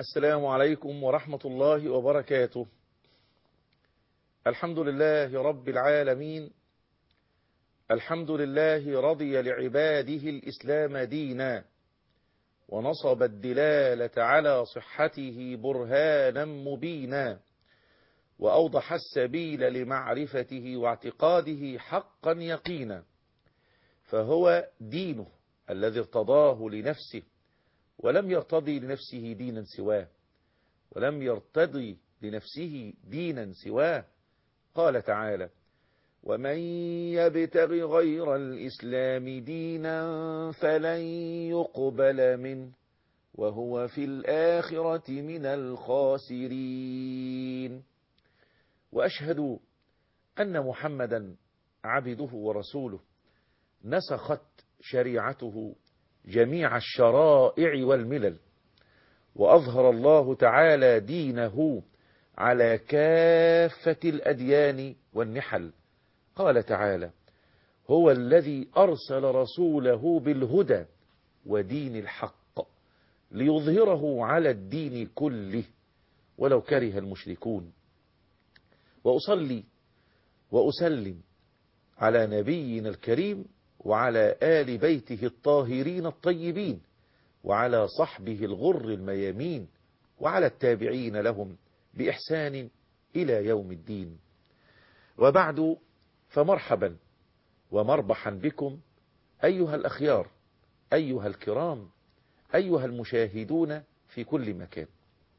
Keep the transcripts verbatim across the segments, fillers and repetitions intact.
السلام عليكم ورحمة الله وبركاته. الحمد لله رب العالمين، الحمد لله رضي لعباده الإسلام دينا، ونصب الدلالة على صحته برهانا مبينا، وأوضح السبيل لمعرفته واعتقاده حقا يقينا، فهو دينه الذي ارتضاه لنفسه، ولم يرتضي لنفسه دينا سواه، ولم يرتضي لنفسه دينا سواه. قال تعالى: ومن يبتغ غير الإسلام دينا فلن يقبل منه وهو في الآخرة من الخاسرين. وأشهد أن محمدا عبده ورسوله، نسخت شريعته جميع الشرائع والملل، وأظهر الله تعالى دينه على كافة الأديان والنحل. قال تعالى: هو الذي أرسل رسوله بالهدى ودين الحق ليظهره على الدين كله ولو كره المشركون. وأصلي وأسلم على نبينا الكريم وعلى آل بيته الطاهرين الطيبين، وعلى صحبه الغر الميامين، وعلى التابعين لهم بإحسان إلى يوم الدين. وبعد، فمرحبا ومربحا بكم أيها الأخيار، أيها الكرام، أيها المشاهدون في كل مكان.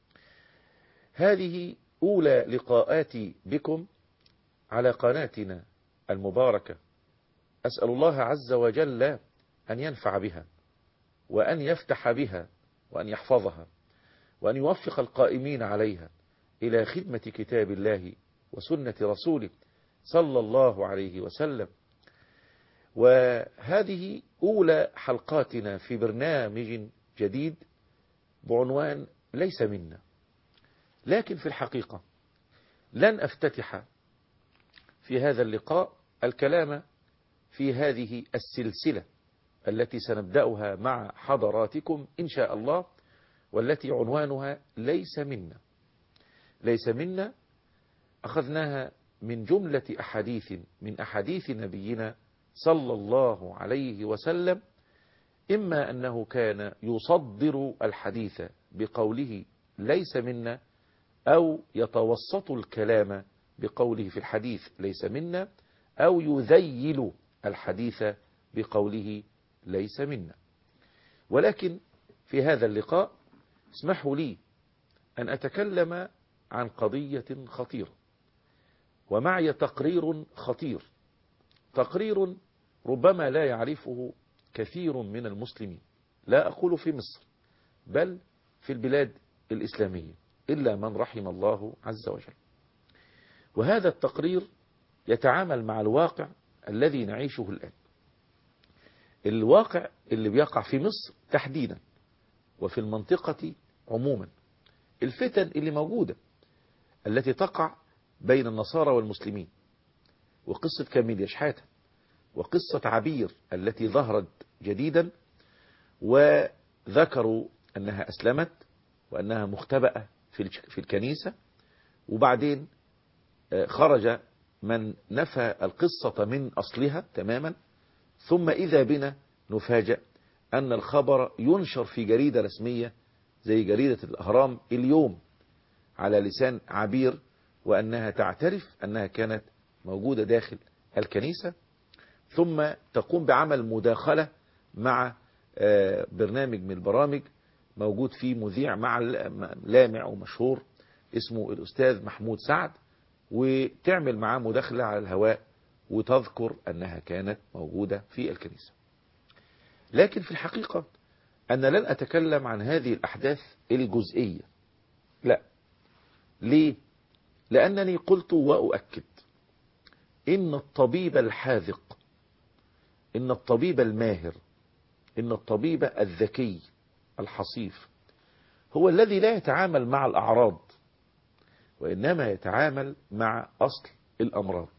هذه أولى لقاءاتي بكم على قناتنا المباركة. أسأل الله عز وجل أن ينفع بها، وأن يفتح بها، وأن يحفظها، وأن يوفق القائمين عليها إلى خدمة كتاب الله وسنة رسوله صلى الله عليه وسلم. وهذه أولى حلقاتنا في برنامج جديد بعنوان ليس منا. لكن في الحقيقة لن أفتتح في هذا اللقاء الكلام في هذه السلسلة التي سنبدأها مع حضراتكم إن شاء الله، والتي عنوانها ليس منا. ليس منا أخذناها من جملة أحاديث من أحاديث نبينا صلى الله عليه وسلم، إما أنه كان يصدر الحديث بقوله ليس منا، أو يتوسط الكلام بقوله في الحديث ليس منا، أو يذيل الحديث بقوله ليس منا. ولكن في هذا اللقاء اسمحوا لي أن أتكلم عن قضية خطيرة، ومعي تقرير خطير، تقرير ربما لا يعرفه كثير من المسلمين، لا أقول في مصر بل في البلاد الإسلامية إلا من رحم الله عز وجل. وهذا التقرير يتعامل مع الواقع الذي نعيشه الآن، الواقع اللي بيقع في مصر تحديدا وفي المنطقة عموما، الفتن اللي موجودة التي تقع بين النصارى والمسلمين، وقصة كاميليا شحاتة، وقصة عبير التي ظهرت جديدا وذكروا أنها أسلمت وأنها مختبأة في الكنيسة، وبعدين خرج من نفى القصة من أصلها تماما، ثم إذا بنا نفاجأ أن الخبر ينشر في جريدة رسمية زي جريدة الأهرام اليوم على لسان عبير، وأنها تعترف أنها كانت موجودة داخل الكنيسة، ثم تقوم بعمل مداخلة مع برنامج من البرامج موجود فيه مذيع مع لامع ومشهور اسمه الأستاذ محمود سعد، وتعمل معاه مداخلة على الهواء وتذكر أنها كانت موجودة في الكنيسة. لكن في الحقيقة أنا لن أتكلم عن هذه الأحداث الجزئية، لا. ليه؟ لأنني قلت وأؤكد إن الطبيب الحاذق، إن الطبيب الماهر، إن الطبيب الذكي الحصيف هو الذي لا يتعامل مع الأعراض، وإنما يتعامل مع أصل الأمراض،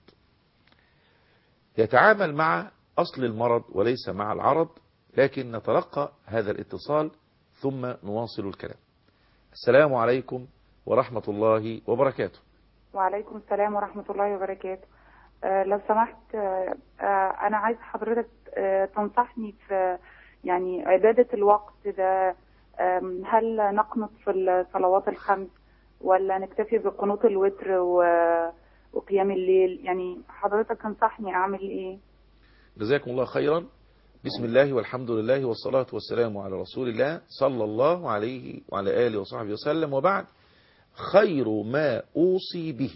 يتعامل مع أصل المرض وليس مع العرض. لكن نتلقى هذا الاتصال ثم نواصل الكلام. السلام عليكم ورحمة الله وبركاته. وعليكم السلام ورحمة الله وبركاته. آه لو سمحت، آه آه أنا عايز حضرتك آه تنصحني في يعني عبادة الوقت ده. آه هل نقنط في الصلوات الخمس ولا نكتفي بقنوت الوتر وقيام الليل؟ يعني حضرتك تنصحني أعمل إيه؟ جزاكم الله خيرا. بسم الله والحمد لله والصلاة والسلام على رسول الله صلى الله عليه وعلى آله وصحبه وسلم، وبعد. خير ما أوصي به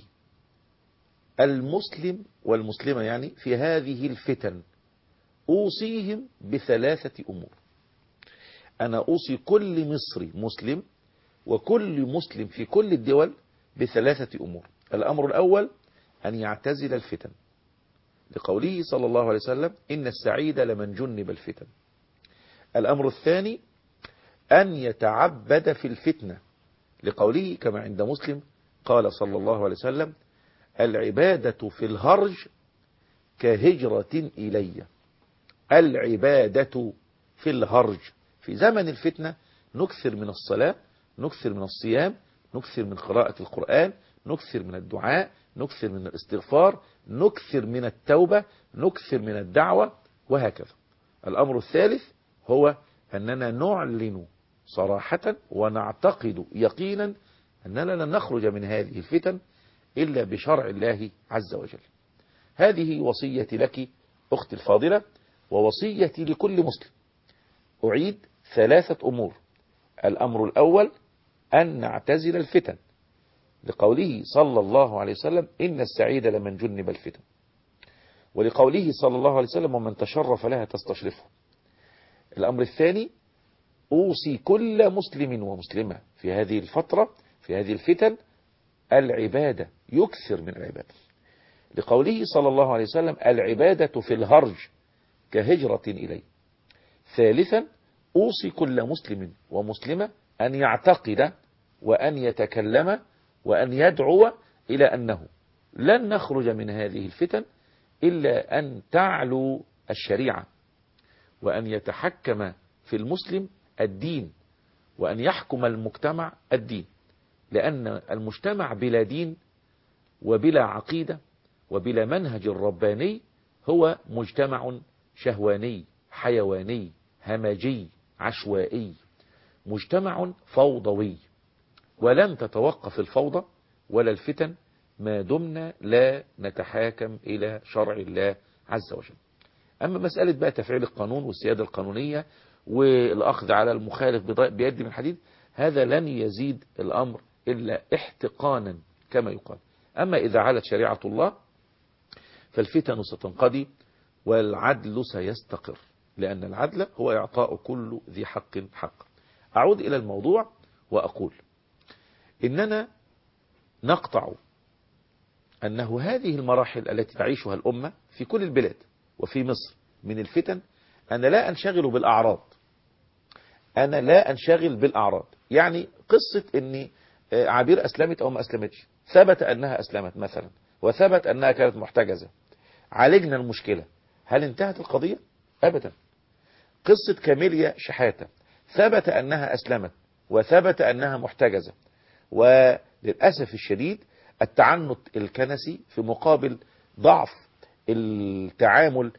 المسلم والمسلمة يعني في هذه الفتن، أوصيهم بثلاثة أمور. أنا أوصي كل مصري مسلم وكل مسلم في كل الدول بثلاثة أمور. الأمر الأول أن يعتزل الفتن، لقوله صلى الله عليه وسلم إن السعيد لمن جنب الفتن. الأمر الثاني أن يتعبد في الفتنة، لقوله كما عند مسلم قال صلى الله عليه وسلم العبادة في الهرج كهجرة إلي. العبادة في الهرج، في زمن الفتنة نكثر من الصلاة، نكثر من الصيام، نكثر من قراءة القرآن، نكثر من الدعاء، نكثر من الاستغفار، نكثر من التوبة، نكثر من الدعوة، وهكذا. الأمر الثالث هو أننا نعلن صراحة ونعتقد يقينا أننا لن نخرج من هذه الفتن إلا بشرع الله عز وجل. هذه وصيتي لك أختي الفاضلة، ووصيتي لكل مسلم. أعيد ثلاثة أمور. الأمر الأول أن نعتزل الفتن، لقوله صلى الله عليه وسلم إن السعيد لمن جنب الفتن، ولقوله صلى الله عليه وسلم ومن تشرف لها تستشرفه. الأمر الثاني أوصي كل مسلم ومسلمة في هذه الفترة في هذه الفتن العبادة، يكثر من العبادة، لقوله صلى الله عليه وسلم العبادة في الهرج كهجرة إلي. ثالثا أوصي كل مسلم ومسلمة أن يعتقد وأن يتكلم وأن يدعو إلى أنه لن نخرج من هذه الفتن إلا أن تعلو الشريعة، وأن يتحكم في المسلم الدين، وأن يحكم المجتمع الدين، لأن المجتمع بلا دين وبلا عقيدة وبلا منهج رباني هو مجتمع شهواني حيواني همجي عشوائي، مجتمع فوضوي. ولن تتوقف الفوضى ولا الفتن ما دمنا لا نتحاكم إلى شرع الله عز وجل. أما مسألة بقى تفعيل القانون والسيادة القانونية والأخذ على المخالف بيد من حديد، هذا لن يزيد الأمر إلا احتقانا كما يقال. أما إذا علت شريعة الله فالفتن ستنقضي والعدل سيستقر، لأن العدل هو إعطاء كل ذي حق حق. أعود إلى الموضوع وأقول إننا نقطع أنه هذه المراحل التي تعيشها الأمة في كل البلاد وفي مصر من الفتن، أنا لا أنشغل بالأعراض أنا لا أنشغل بالأعراض يعني قصة أن عبير أسلمت أو ما أسلمتش، ثبت أنها أسلمت مثلا وثبت أنها كانت محتجزة، عالجنا المشكلة، هل انتهت القضية؟ أبدا. قصة كاميليا شحاتة ثبت أنها أسلمت وثبت أنها محتجزة، وللأسف الشديد التعنت الكنسي في مقابل ضعف التعامل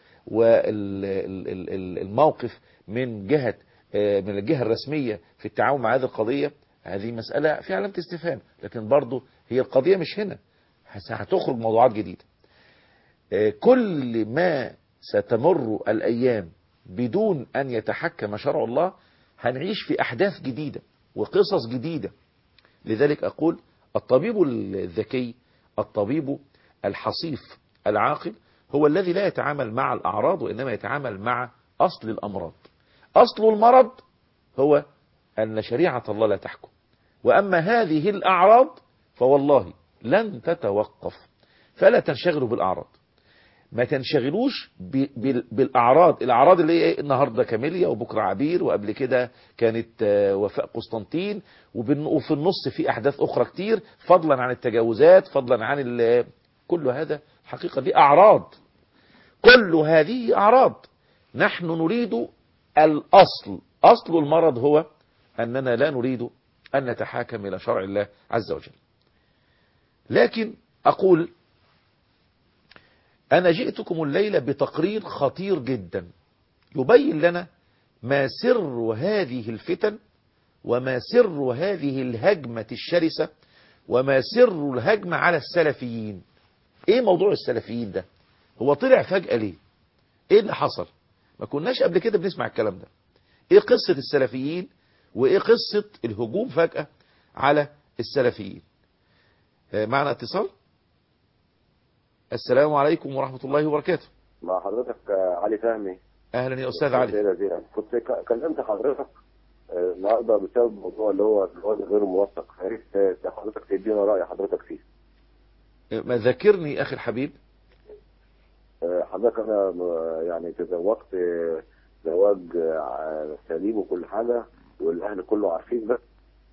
والموقف من جهة من الجهة الرسمية في التعامل مع هذه القضية، هذه مسألة في علامة استفهام. لكن برضو هي القضية مش هنا، هتخرج موضوعات جديدة. كل ما ستمر الأيام بدون أن يتحكم شرع الله هنعيش في أحداث جديدة وقصص جديدة. لذلك أقول الطبيب الذكي، الطبيب الحصيف العاقل، هو الذي لا يتعامل مع الأعراض وإنما يتعامل مع أصل الأمراض. أصل المرض هو أن شريعة الله لا تحكم، وأما هذه الأعراض فوالله لن تتوقف. فلا تنشغلوا بالأعراض، ما تنشغلوش بالأعراض. الأعراض اللي هي النهاردة كاميليا وبكرة عبير وقبل كده كانت وفاء قسطنطين، وفي النص في أحداث أخرى كتير، فضلا عن التجاوزات، فضلا عن كل هذا. حقيقة دي أعراض، كل هذه أعراض. نحن نريد الأصل. أصل المرض هو أننا لا نريد أن نتحاكم إلى شرع الله عز وجل. لكن أقول أنا جئتكم الليلة بتقرير خطير جدا يبين لنا ما سر هذه الفتن وما سر هذه الهجمة الشرسة وما سر الهجمة على السلفيين. ايه موضوع السلفيين ده؟ هو طلع فجأة ليه؟ ايه اللي حصل؟ ما كناش قبل كده بنسمع الكلام ده. ايه قصة السلفيين وايه قصة الهجوم فجأة على السلفيين؟ آه معنا اتصال. السلام عليكم ورحمة الله وبركاته. مع حضرتك علي فهمي. اهلا يا استاذ علي. كنت كلمت حضرتك النهارده بسبب الموضوع اللي هو الجواز غير الموثق، يا ريت حضرتك تدينا راي حضرتك فيه. ما ذكرني اخي الحبيب. حضرتك انا يعني تزوجت زواج سليم وكل حاجه والاهل كله عارفين ده.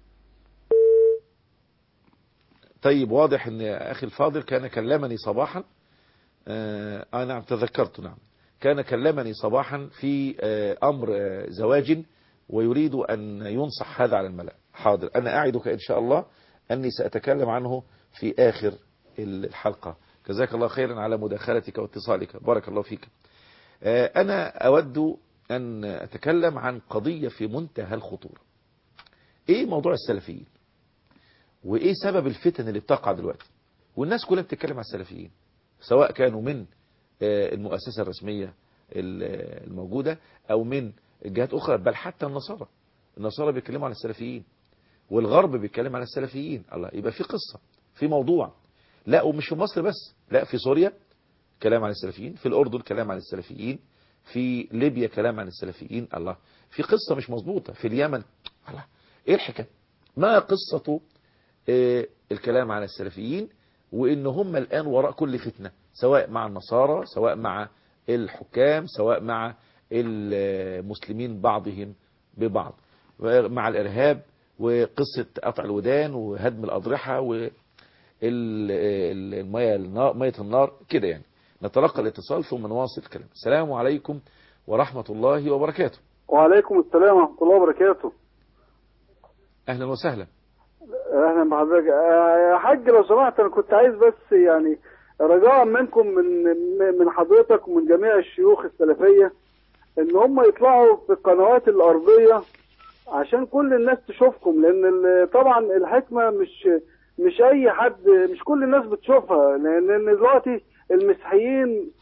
طيب واضح ان اخي الفاضل كان كلمني صباحا. آه نعم تذكرت. نعم كان كلمني صباحا في آه امر آه زواج ويريد ان ينصح هذا على الملأ. حاضر، انا اعدك ان شاء الله اني ساتكلم عنه في اخر الحلقة. جزاك الله خيرا على مداخلتك واتصالك، بارك الله فيك. آه انا اود ان اتكلم عن قضية في منتهى الخطورة. ايه موضوع السلفيين وايه سبب الفتن اللي بتقع دلوقتي؟ والناس كلها بتتكلم عن السلفيين سواء كانوا من المؤسسة الرسمية الموجودة او من جهات اخرى، بل حتى النصارى. النصارى بيتكلموا عن السلفيين والغرب بيتكلم عن السلفيين. الله، يبقى في قصة، في موضوع. لا، ومش في مصر بس، لا، في سوريا كلام عن السلفيين، في الاردن كلام عن السلفيين، في ليبيا كلام عن السلفيين. الله، في قصة مش مظبوطة في اليمن. الله، ايه الحكاية؟ ما قصة إيه الكلام عن السلفيين وإن هم الآن وراء كل فتنة، سواء مع النصارى، سواء مع الحكام، سواء مع المسلمين بعضهم ببعض، مع الإرهاب وقصة قطع الودان وهدم الأضرحة والمية مية النار كده. يعني نتلقى الاتصال ثم نواصل الكلام. السلام عليكم ورحمة الله وبركاته. وعليكم السلام ورحمة الله وبركاته. أهلا وسهلا. اهلا بحضرتك يا حاج. لو سمحت انا كنت عايز بس يعني رجاء منكم من من حضرتك ومن جميع الشيوخ السلفيه ان هم يطلعوا في القنوات الارضيه عشان كل الناس تشوفكم، لان طبعا الحكمه مش مش اي حد، مش كل الناس بتشوفها، لان دلوقتي المسيحيين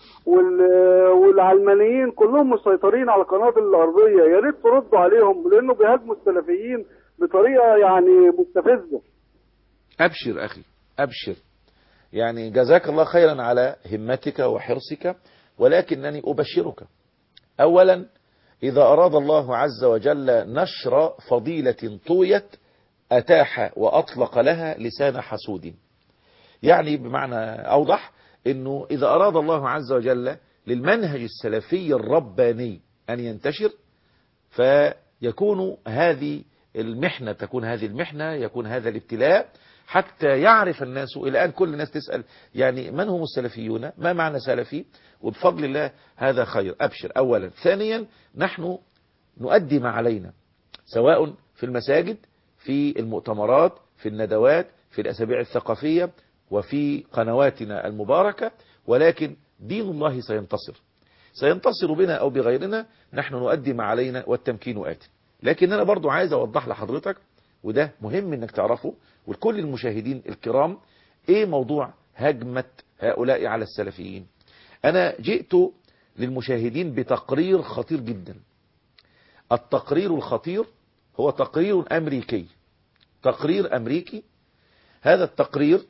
والعلمانيين كلهم مسيطرين على القنوات الارضيه. يا ريت تردوا عليهم لانه بيهاجموا السلفيين بطريقة يعني مستفزة. أبشر أخي أبشر، يعني جزاك الله خيرا على همتك وحرصك، ولكنني أبشرك. أولا، إذا أراد الله عز وجل نشر فضيلة طويت أتاح وأطلق لها لسان حسود. يعني بمعنى أوضح أنه إذا أراد الله عز وجل للمنهج السلفي الرباني أن ينتشر فيكون هذه المحنة تكون هذه المحنة يكون هذا الابتلاء حتى يعرف الناس. الآن كل الناس تسأل يعني من هم السلفيون، ما معنى سلفي؟ وبفضل الله هذا خير. أبشر. أولا. ثانيا، نحن نؤدي ما علينا سواء في المساجد، في المؤتمرات، في الندوات، في الأسابيع الثقافية، وفي قنواتنا المباركة، ولكن دين الله سينتصر سينتصر بنا أو بغيرنا. نحن نؤدي ما علينا والتمكين آت. لكن أنا برضو عايز أوضح لحضرتك، وده مهم أنك تعرفه ولكل المشاهدين الكرام، إيه موضوع هجمة هؤلاء على السلفيين. أنا جئت للمشاهدين بتقرير خطير جدا. التقرير الخطير هو تقرير أمريكي تقرير أمريكي. هذا التقرير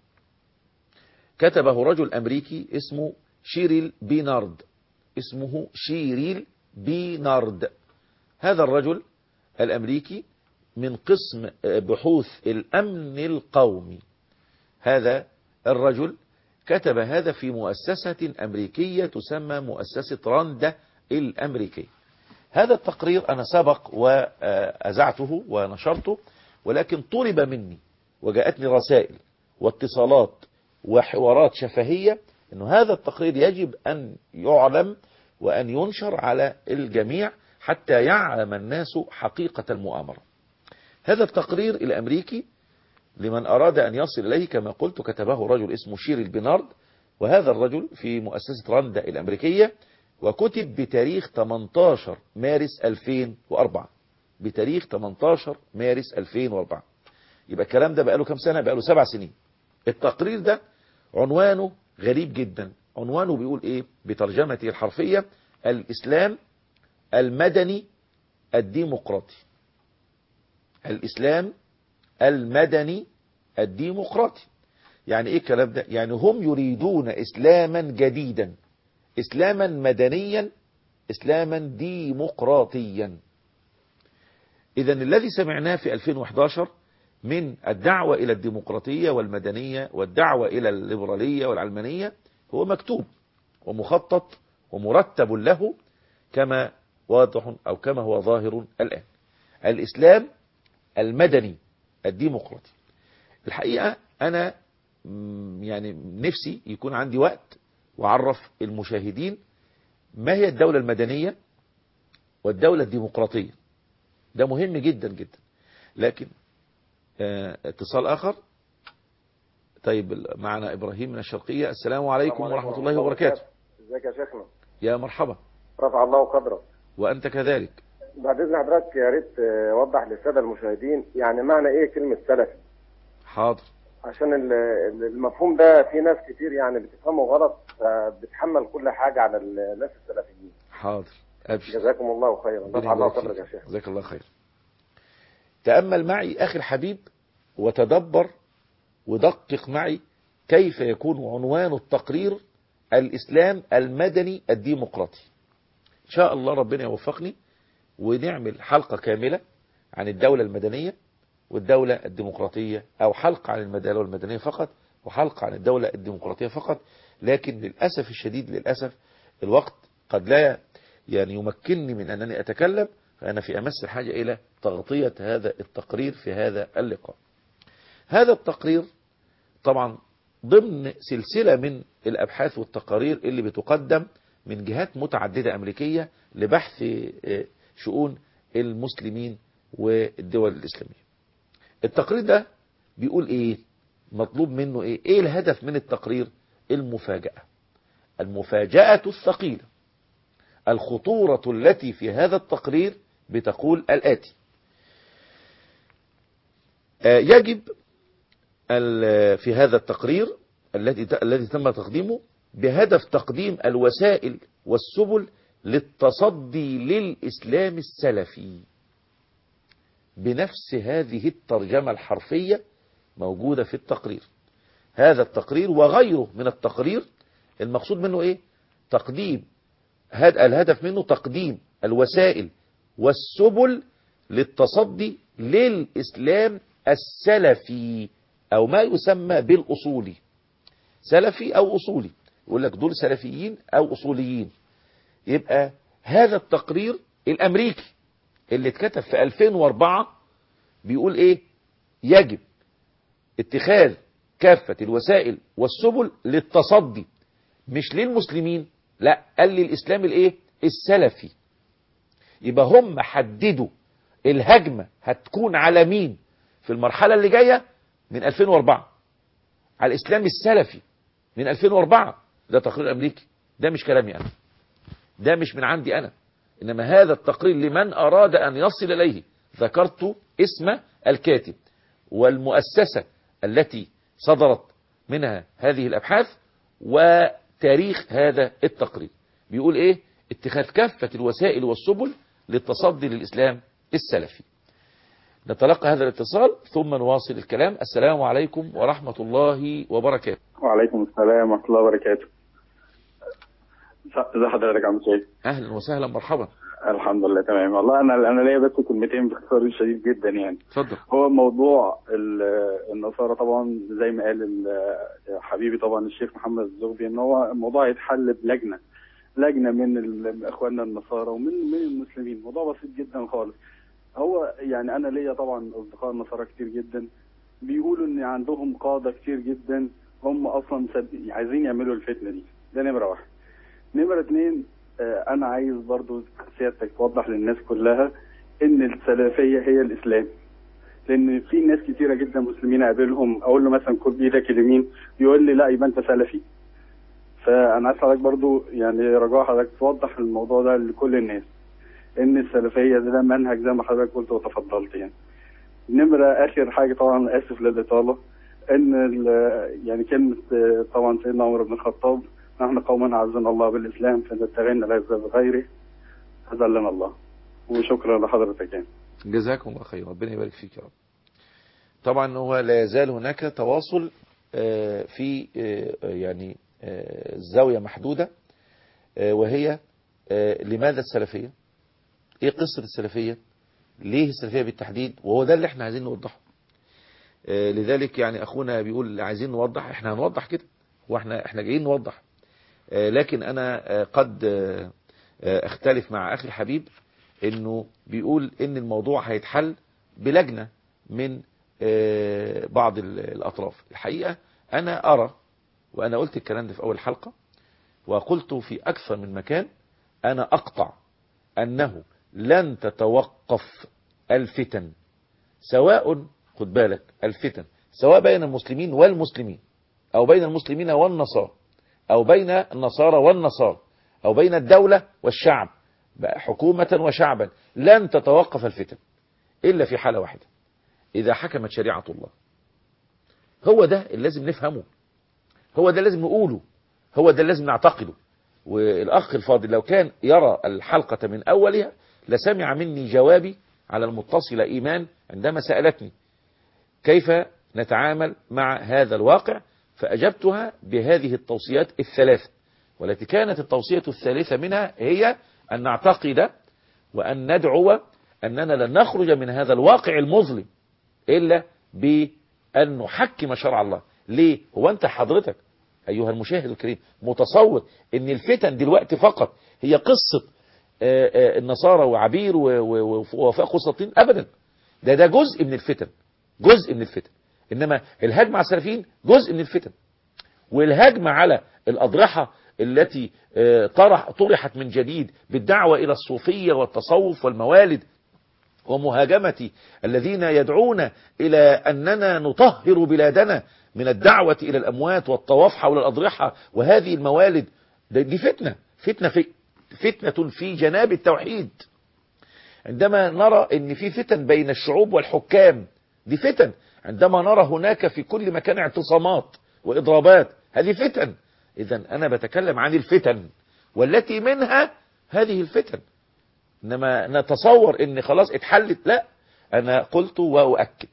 كتبه رجل أمريكي اسمه شيريل بينارد اسمه شيريل بينارد. هذا الرجل الأمريكي من قسم بحوث الأمن القومي. هذا الرجل كتب هذا في مؤسسة أمريكية تسمى مؤسسة راندا الأمريكية. هذا التقرير أنا سبق وأزعته ونشرته، ولكن طلب مني وجاءتني رسائل واتصالات وحوارات شفهية أن هذا التقرير يجب أن يعلم وأن ينشر على الجميع حتى يعلم الناس حقيقة المؤامرة. هذا التقرير الأمريكي لمن أراد أن يصل إليه كما قلت كتبه رجل اسمه شيريل بينارد، وهذا الرجل في مؤسسة راندا الأمريكية، وكتب بتاريخ ثمانية عشر مارس ألفين وأربعة، بتاريخ ثمانية عشر مارس ألفين وأربعة. يبقى الكلام ده بقاله كم سنة؟ بقاله سبع سنين. التقرير ده عنوانه غريب جدا، عنوانه بيقول ايه بترجمته الحرفية؟ الإسلام المدني الديمقراطي. الإسلام المدني الديمقراطي. يعني ايه الكلام ده؟ يعني هم يريدون إسلاما جديدا، إسلاما مدنيا، إسلاما ديمقراطيا. إذا الذي سمعناه في ألفين وأحد عشر من الدعوة إلى الديمقراطية والمدنية والدعوة إلى الليبرالية والعلمانية هو مكتوب ومخطط ومرتب له كما واضح أو كما هو ظاهر الآن. الإسلام المدني الديمقراطي. الحقيقة أنا يعني نفسي يكون عندي وقت وأعرف المشاهدين ما هي الدولة المدنية والدولة الديمقراطية. ده مهم جدا جدا. لكن اه اتصال آخر. طيب معنا إبراهيم من الشرقية. السلام عليكم ورحمة الله وبركاته. ازيك يا شيخنا؟ يا مرحبا. رفع الله قدرك. وأنت كذلك. بعد إذن حضرتك يا ريت وضح للسادة المشاهدين يعني معنى إيه كلمة سلفي. حاضر. عشان المفهوم ده في ناس كتير يعني بتفهمه غلط، فبتحمل كل حاجة على الناس السلفيين. حاضر. أبشر. جزاكم الله خيرا. رفع الله قدرك يا شيخ. جزاك الله خير. تأمل معي أخي الحبيب وتدبر ودقق معي كيف يكون عنوان التقرير الإسلام المدني الديمقراطي. إن شاء الله ربنا يوفقني ونعمل حلقة كاملة عن الدولة المدنية والدولة الديمقراطية، أو حلقة عن الدولة المدنية فقط وحلقة عن الدولة الديمقراطية فقط. لكن للأسف الشديد للأسف الوقت قد لا يعني يمكنني من أنني أتكلم، فأنا في أمس الحاجة إلى تغطية هذا التقرير في هذا اللقاء. هذا التقرير طبعا ضمن سلسلة من الأبحاث والتقارير اللي بتقدم من جهات متعددة أمريكية لبحث شؤون المسلمين والدول الإسلامية. التقرير ده بيقول إيه؟ مطلوب منه إيه؟ إيه الهدف من التقرير؟ المفاجأة، المفاجأة الثقيلة. الخطورة التي في هذا التقرير بتقول الآتي: يجب في هذا التقرير الذي الذي تم تقديمه بهدف تقديم الوسائل والسبل للتصدي للإسلام السلفي. بنفس هذه الترجمة الحرفية موجودة في التقرير. هذا التقرير وغيره من التقرير المقصود منه إيه؟ تقديم، الهدف منه تقديم الوسائل والسبل للتصدي للإسلام السلفي، أو ما يسمى بالأصولي. سلفي أو أصولي، يقول لك دول سلفيين أو أصوليين. يبقى هذا التقرير الأمريكي اللي اتكتب في ألفين وأربعة بيقول إيه؟ يجب اتخاذ كافة الوسائل والسبل للتصدي، مش للمسلمين، لا، قال للإسلام الإيه؟ السلفي. يبقى هم حددوا الهجمة هتكون على مين في المرحلة اللي جاية من ألفين وأربعة، على الإسلام السلفي من ألفين وأربعة. ده تقرير أمريكي، ده مش كلامي أنا، ده مش من عندي أنا، إنما هذا التقرير لمن أراد أن يصل إليه. ذكرت اسم الكاتب والمؤسسة التي صدرت منها هذه الأبحاث وتاريخ هذا التقرير. بيقول إيه؟ اتخاذ كافة الوسائل والسبل للتصدي للإسلام السلفي. نتلقى هذا الاتصال ثم نواصل الكلام. السلام عليكم ورحمة الله وبركاته. وعليكم السلام ورحمة الله وبركاته. ازي حضرتك يا عم سيد؟ أهلا وسهلا، مرحبا. الحمد لله تمام. والله أنا أنا ليا بس كلمتين باختصار شديد جدا يعني. اتفضل. هو موضوع النصارى طبعا زي ما قال حبيبي طبعا الشيخ محمد الزغبي ان هو الموضوع يتحل بلجنة لجنة من اخواننا النصارى ومن من المسلمين. موضوع بسيط جدا خالص. هو يعني انا ليا طبعا اصدقاء نصارى كتير جدا بيقولوا ان عندهم قادة كتير جدا هم اصلا عايزين يعملوا الفتنة دي. ده نمرة واحد. نمرة اتنين، آه انا عايز برضو سيادتك توضح للناس كلها ان السلفية هي الاسلام. لان في ناس كتيره جدا مسلمين اقابلهم اقول له مثلا خد بايدك اليمين يقول لي لا يبقى انت سلفي. فانا عايز حضرتك برضو يعني رجاء حضرتك توضح الموضوع ده لكل الناس ان السلفيه ده, ده منهج زي ما حضرتك قلت وتفضلت. يعني نمره اخر حاجه طبعا اسف للاطاله ان يعني كلمه طبعا سيدنا عمر بن الخطاب نحن قوما عزنا الله بالاسلام فنتغنى العزه بغيره فذلنا الله. وشكرا لحضرتك يعني. جزاكم الله خير، ربنا يبارك فيك يا رب. طبعا هو لا يزال هناك تواصل في يعني زاوية محدودة، وهي لماذا السلفية، ايه قصة السلفية، ليه السلفية بالتحديد، وهو ده اللي احنا عايزين نوضحه. لذلك يعني اخونا بيقول عايزين نوضح، احنا هنوضح كده واحنا احنا جايين نوضح. لكن انا قد اختلف مع اخي الحبيب انه بيقول ان الموضوع هيتحل بلجنة من بعض الاطراف. الحقيقة انا ارى، وانا قلت الكلام ده في اول حلقة وقلت في اكثر من مكان، انا اقطع انه لن تتوقف الفتن، سواء خد بالك الفتن سواء بين المسلمين والمسلمين او بين المسلمين والنصارى او بين النصارى والنصارى او بين الدولة والشعب حكومة وشعبا، لن تتوقف الفتن الا في حالة واحدة، اذا حكمت شريعة الله. هو ده اللي لازم نفهمه، هو ده لازم نقوله، هو ده لازم نعتقده. والأخ الفاضل لو كان يرى الحلقة من أولها لسمع مني جوابي على المتصلة إيمان عندما سألتني كيف نتعامل مع هذا الواقع، فأجبتها بهذه التوصيات الثلاثة، والتي كانت التوصية الثالثة منها هي أن نعتقد وأن ندعو أننا لن نخرج من هذا الواقع المظلم إلا بأن نحكم شرع الله. ليه؟ هو أنت حضرتك أيها المشاهد الكريم متصور أن الفتن دلوقتي فقط هي قصة النصارى وعبير ووفاء قسطنطين؟ أبدا، ده ده جزء من الفتن، جزء من الفتن. إنما الهجمة على السلفيين جزء من الفتن، والهجمة على الأضرحة التي طرح طرحت من جديد بالدعوة إلى الصوفية والتصوف والموالد ومهاجمة الذين يدعون إلى أننا نطهر بلادنا من الدعوة إلى الأموات والطواف حول الأضرحة وهذه الموالد، دي فتنة فتنة في فتنة في جناب التوحيد. عندما نرى أن في فتن بين الشعوب والحكام دي فتن، عندما نرى هناك في كل مكان اعتصامات وإضرابات هذه فتن. إذن أنا بتكلم عن الفتن والتي منها هذه الفتن. إنما نتصور أن خلاص اتحلت، لا، أنا قلت وأؤكد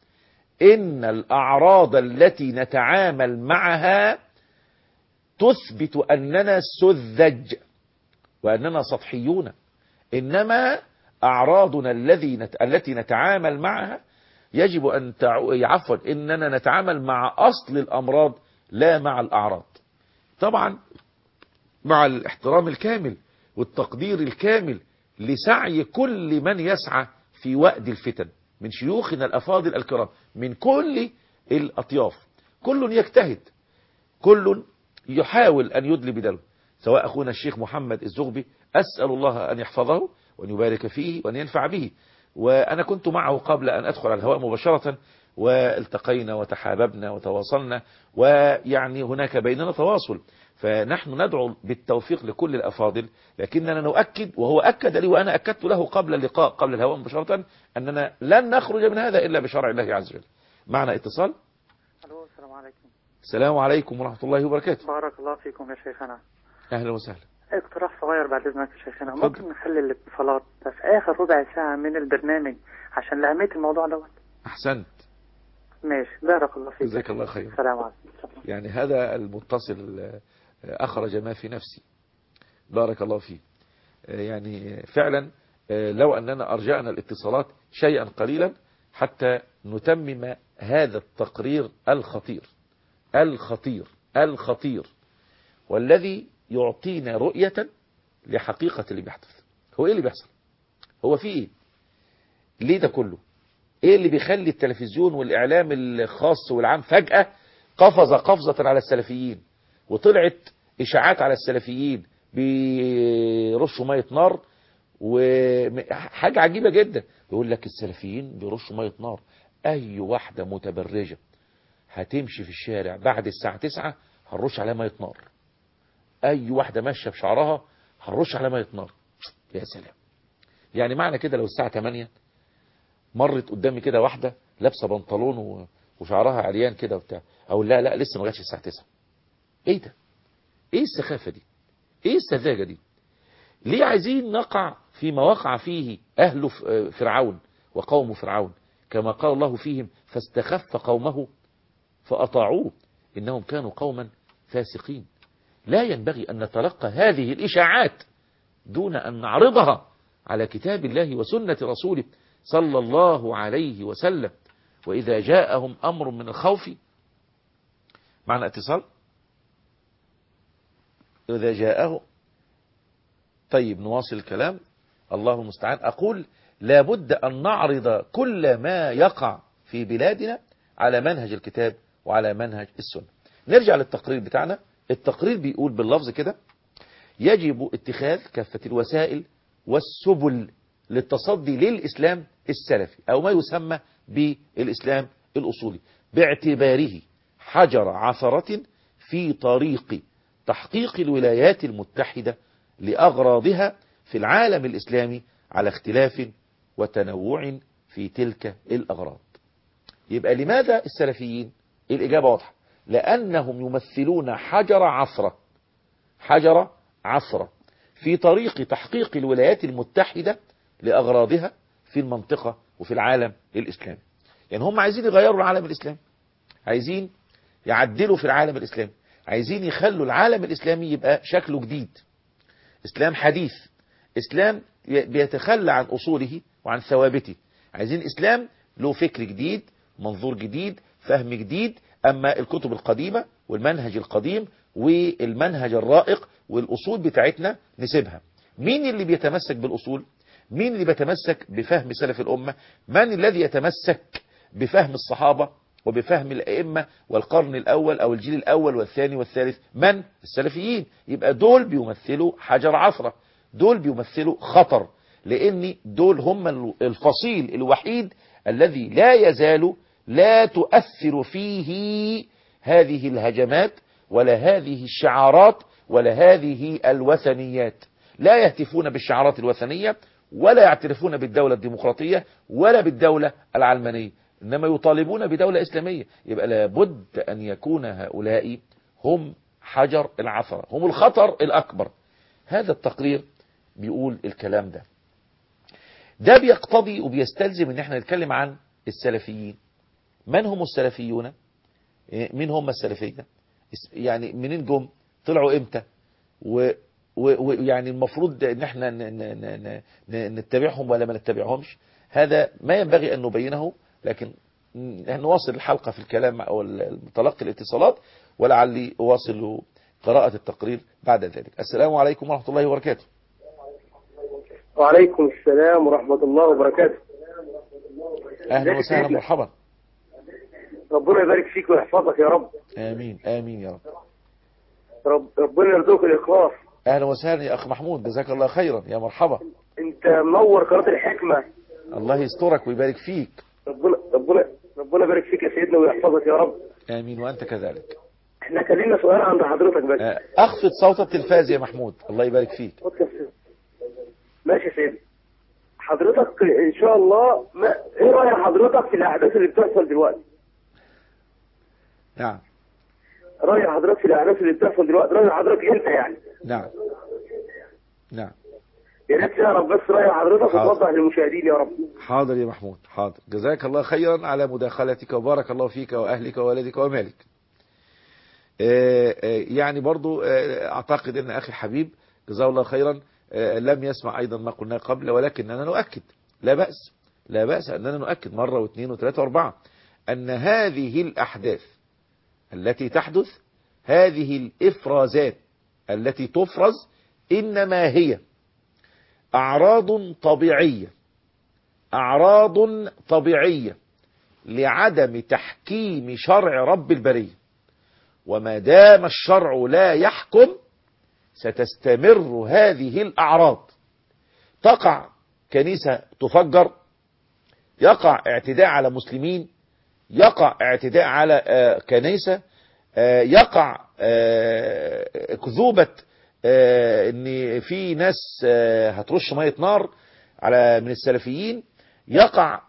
إن الأعراض التي نتعامل معها تثبت أننا سذج وأننا سطحيون، إنما أعراضنا الذي نت... التي نتعامل معها يجب أن تع... عفوا إننا نتعامل مع أصل الأمراض لا مع الأعراض. طبعا مع الاحترام الكامل والتقدير الكامل لسعي كل من يسعى في وأد الفتن من شيوخنا الأفاضل الكرام من كل الأطياف، كل يجتهد، كل يحاول أن يدلي بدلو، سواء أخونا الشيخ محمد الزغبي أسأل الله أن يحفظه وأن يبارك فيه وأن ينفع به، وأنا كنت معه قبل أن أدخل على الهواء مباشرة والتقينا وتحاببنا وتواصلنا، ويعني هناك بيننا تواصل، فنحن ندعو بالتوفيق لكل الأفاضل، لكننا نؤكد وهو أكد لي وأنا أكدت له قبل اللقاء قبل الهواء مباشرة أننا لن نخرج من هذا إلا بشرع الله عز وجل. معنا اتصال. الو السلام عليكم. السلام عليكم ورحمة الله وبركاته. بارك الله فيكم يا شيخنا. أهلا وسهلا. اقتراح صغير بعد إذنك يا شيخنا، ممكن نخلي الاتصالات في آخر ربع ساعة من البرنامج عشان لأهمية الموضوع دوت؟ أحسنت. ماشي، بارك الله فيك. جزاك الله خير. السلام عليكم. يعني هذا المتصل أخرج ما في نفسي، بارك الله فيه. يعني فعلا لو أننا أرجعنا الاتصالات شيئا قليلا حتى نتمم هذا التقرير الخطير الخطير الخطير والذي يعطينا رؤية لحقيقة اللي بيحدث. هو إيه اللي بيحصل؟ هو في إيه؟ ليه ده كله؟ إيه اللي بيخلي التلفزيون والإعلام الخاص والعام فجأة قفز قفزة على السلفيين وطلعت إشاعات على السلفيين بيرشوا مية نار وحاجة عجيبة جدا، يقول لك السلفيين بيرشوا مية نار. أي واحدة متبرجة هتمشي في الشارع بعد الساعة تسعة هنرش عليها مية نار. أي واحدة ماشية بشعرها هنرش عليها مية نار. يا سلام. يعني معنى كده لو الساعة تمانية مرت قدامي كده واحدة لابسة بنطلون وشعرها عريان كده وبتاع، أو لا لا لسه ما جاتش الساعة تسعة. إيه ده؟ إيه السخافة دي؟ إيه السذاجة دي؟ ليه عايزين نقع فيما وقع فيه أهل فرعون وقوم فرعون، كما قال الله فيهم فاستخف قومه فأطاعوه إنهم كانوا قوما فاسقين. لا ينبغي أن نتلقى هذه الإشاعات دون أن نعرضها على كتاب الله وسنة رسوله صلى الله عليه وسلم. وإذا جاءهم أمر من الخوف، معنى اتصال، إذا جاءه، طيب نواصل الكلام، الله المستعان. أقول لابد أن نعرض كل ما يقع في بلادنا على منهج الكتاب وعلى منهج السنة. نرجع للتقرير بتاعنا. التقرير بيقول باللفظ كده: يجب اتخاذ كافة الوسائل والسبل للتصدي للإسلام السلفي أو ما يسمى بالإسلام الأصولي، باعتباره حجر عثرة في طريق تحقيق الولايات المتحدة لأغراضها في العالم الإسلامي على اختلاف وتنوع في تلك الأغراض. يبقى لماذا السلفيين؟ الإجابة واضحة: لأنهم يمثلون حجر عثرة، حجر عثرة في طريق تحقيق الولايات المتحدة لأغراضها في المنطقة وفي العالم الإسلامي. يعني هم عايزين يغيروا العالم الإسلامي، عايزين يعدلوا في العالم الإسلامي، عايزين يخلوا العالم الإسلامي يبقى شكله جديد، إسلام حديث، إسلام بيتخلى عن أصوله وعن ثوابته. عايزين إسلام له فكر جديد، منظور جديد، فهم جديد. أما الكتب القديمة والمنهج القديم والمنهج الرائق والأصول بتاعتنا نسيبها. مين اللي بيتمسك بالأصول؟ مين اللي بيتمسك بفهم سلف الأمة؟ من الذي يتمسك بفهم الصحابة وبفهم الأئمة والقرن الأول أو الجيل الأول والثاني والثالث؟ من؟ السلفيين. يبقى دول بيمثلوا حجر عثرة، دول بيمثلوا خطر، لأن دول هم الفصيل الوحيد الذي لا يزال لا تؤثر فيه هذه الهجمات ولا هذه الشعارات ولا هذه الوثنيات. لا يهتفون بالشعارات الوثنية ولا يعترفون بالدولة الديمقراطية ولا بالدولة العلمانية، إنما يطالبون بدولة إسلامية. يبقى لابد أن يكون هؤلاء هم حجر العثرة، هم الخطر الأكبر. هذا التقرير بيقول الكلام ده. ده بيقتضي وبيستلزم ان احنا نتكلم عن السلفيين. من هم السلفيون؟ مين هم السلفية؟ يعني منين جم؟ طلعوا امتى؟ ويعني المفروض ان احنا نتبعهم ولا ما نتبعهمش؟ هذا ما ينبغي ان نبينه، لكن نواصل الحلقة في الكلام او تلقي الاتصالات، ولعلي اواصل قراءة التقرير بعد ذلك. السلام عليكم ورحمة الله وبركاته. وعليكم السلام ورحمة الله وبركاته. أهلا وسهلا، مرحبا. ربنا يبارك فيك ويحفظك يا رب. آمين آمين يا رب. رب ربنا يرزقك الإخلاص. أهلا وسهلا يا أخ محمود، جزاك الله خيرا، يا مرحبا. أنت منور قناة الحكمة. الله يسترك ويبارك فيك. ربنا ربنا ربنا يبارك فيك يا سيدنا ويحفظك يا رب. آمين وأنت كذلك. احنا كان لنا سؤال عند حضرتك بس. أخفض صوت التلفاز يا محمود، الله يبارك فيك. ماشي يا سيدي. حضرتك ان شاء الله ما... ايه رأي حضرتك في الاحداث اللي بتحصل دلوقتي؟ نعم. رأي حضرتك في الاحداث اللي بتحصل دلوقتي، رأي حضرتك انت يعني. نعم. نعم. يا ريت تعرف بس رأي حضرتك وتوضح للمشاهدين يا رب. حاضر يا محمود، حاضر. جزاك الله خيرا على مداخلتك، وبارك الله فيك وأهلك وولدك ومالك. يعني برضو اعتقد ان اخي الحبيب جزاه الله خيرا لم يسمع ايضا ما قلناه قبل، ولكننا نؤكد، لا بأس لا بأس اننا نؤكد مرة واثنين وثلاثة واربعة ان هذه الاحداث التي تحدث، هذه الافرازات التي تفرز، انما هي اعراض طبيعية، اعراض طبيعية لعدم تحكيم شرع رب البرية. وما دام الشرع لا يحكم ستستمر هذه الأعراض، تقع كنيسة تفجر، يقع اعتداء على مسلمين، يقع اعتداء على كنيسة، يقع كذوبة ان في ناس هترش مية نار على من السلفيين، يقع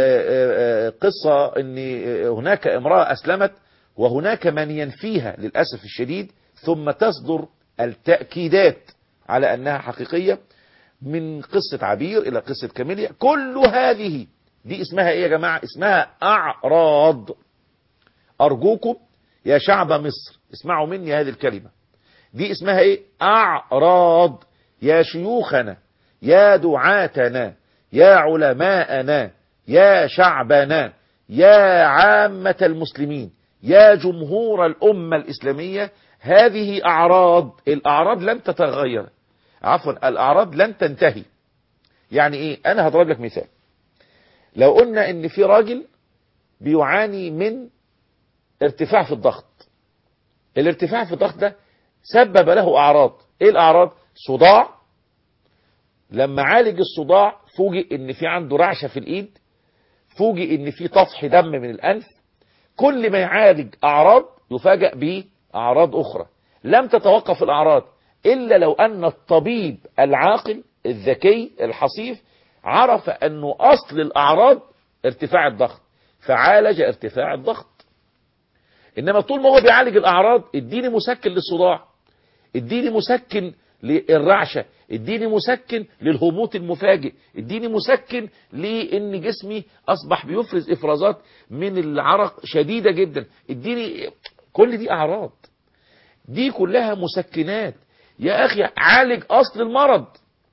قصة ان هناك امرأة اسلمت وهناك من ينفيها للأسف الشديد، ثم تصدر التأكيدات على أنها حقيقية، من قصة عبير إلى قصة كاميليا. كل هذه دي اسمها إيه يا جماعة؟ اسمها أعراض. أرجوكم يا شعب مصر اسمعوا مني هذه الكلمة، دي اسمها إيه؟ أعراض. يا شيوخنا، يا دعاتنا، يا علماءنا، يا شعبنا، يا عامة المسلمين، يا جمهور الأمة الإسلامية، هذه أعراض. الأعراض لن تتغير، عفوا الأعراض لن تنتهي. يعني إيه؟ أنا هضرب لك مثال. لو قلنا إن في راجل بيعاني من ارتفاع في الضغط، الارتفاع في الضغط ده سبب له أعراض. إيه الأعراض؟ صداع. لما عالج الصداع فوجئ إن في عنده رعشة في الإيد، فوجئ إن في طفح دم من الأنف. كل ما يعالج أعراض يفاجأ بأعراض أخرى. لم تتوقف الأعراض إلا لو أن الطبيب العاقل الذكي الحصيف عرف أنه أصل الأعراض ارتفاع الضغط فعالج ارتفاع الضغط. إنما طول ما هو بيعالج الأعراض، اديني مسكن للصداع، اديني مسكن للرعشة، اديني مسكن للهبوط المفاجئ، اديني مسكن لان جسمي اصبح بيفرز افرازات من العرق شديدة جدا، اديني. كل دي اعراض، دي كلها مسكنات. يا اخي عالج اصل المرض.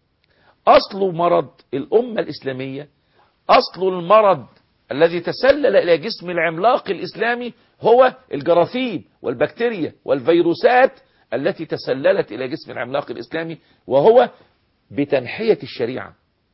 اصل مرض الامة الاسلامية، اصل المرض الذي تسلل الى جسم العملاق الاسلامي هو الجراثيم والبكتيريا والفيروسات التي تسللت إلى جسم العملاق الإسلامي، وهو بتنحية الشريعة،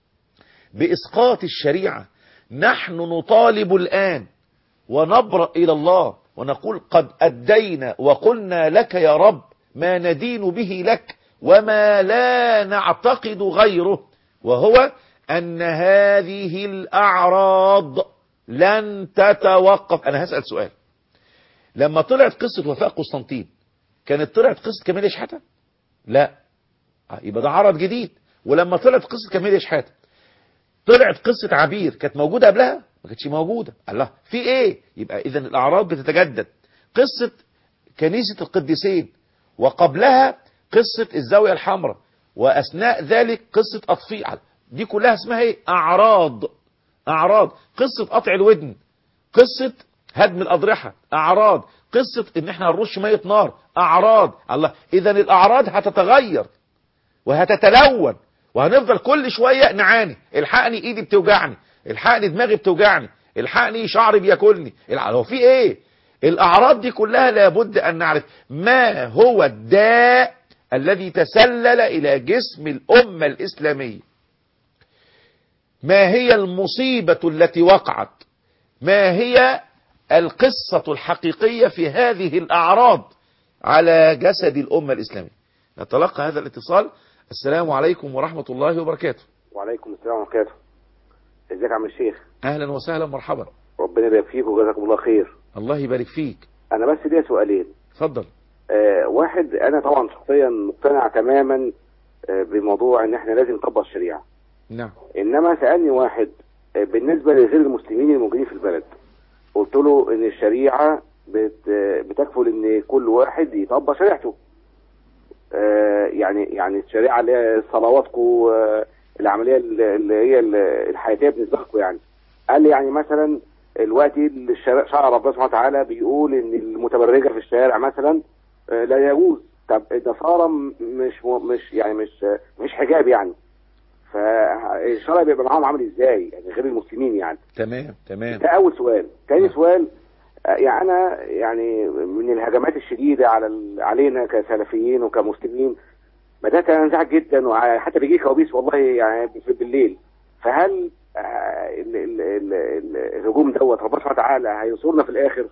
بإسقاط الشريعة. نحن نطالب الآن ونبرأ إلى الله ونقول قد أدينا وقلنا لك يا رب ما ندين به لك وما لا نعتقد غيره، وهو أن هذه الأعراض لن تتوقف. أنا هسأل سؤال. لما طلعت قصة وفاة قسطنطين كانت طلعت قصة كاميليا شحاتة؟ لا، يبقى ده عرض جديد. ولما طلعت قصة كاميليا شحاتة طلعت قصة عبير، كانت موجودة قبلها؟ ما كانتش موجودة. الله، في ايه؟ يبقى اذا الاعراض بتتجدد. قصة كنيسة القديسين وقبلها قصة الزاوية الحمراء واثناء ذلك قصة اطفيل، دي كلها اسمها ايه؟ اعراض. اعراض. قصة قطع الودن، قصة هدم الاضرحة، اعراض. قصة ان احنا هنرش مية نار، اعراض. الله، اذا الاعراض هتتغير وهتتلون وهنفضل كل شوية نعاني. الحقني ايدي بتوجعني، الحقني دماغي بتوجعني، الحقني شعري بياكلني. هو في ايه؟ الاعراض دي كلها لابد ان نعرف ما هو الداء الذي تسلل الى جسم الامة الاسلامية، ما هي المصيبة التي وقعت، ما هي القصة الحقيقية في هذه الأعراض على جسد الأمة الإسلامية. نتلقى هذا الاتصال. السلام عليكم ورحمة الله وبركاته. وعليكم السلام ورحمة الله وبركاته. ازيك يا عم الشيخ؟ أهلا وسهلا مرحبا. ربنا يبارك فيك وجزاكم الله خير. الله يبارك فيك. أنا بس ليا سؤالين. اتفضل. آه واحد، أنا طبعا شخصيا مقتنع تماما آه بموضوع إن إحنا لازم نطبق الشريعة. نعم. إنما سألني واحد آه بالنسبة لغير المسلمين الموجودين في البلد، قلت له ان الشريعة بت بتكفل ان كل واحد يطبق شريعته. آه يعني يعني الشريعة اللي هي صلواتكم، آه العملية اللي هي الحياتية بالنسبة لكم يعني. قال لي يعني مثلا دلوقتي شرع ربنا سبحانه وتعالى بيقول ان المتبرجة في الشارع مثلا آه لا يجوز. طب النصارى مش مش يعني مش مش حجاب يعني، فالشرع بيبقى معاهم عامل ازاي يعني غير المسلمين يعني؟ تمام تمام. ده اول سؤال. تاني سؤال، يعني انا يعني من الهجمات الشديده على علينا كسلفيين وكمسلمين بدات انزعج جدا، وحتى بيجي كوابيس والله يعني بالليل. فهل الهجوم دوت ربنا سبحانه وتعالى هينصرنا في الاخر؟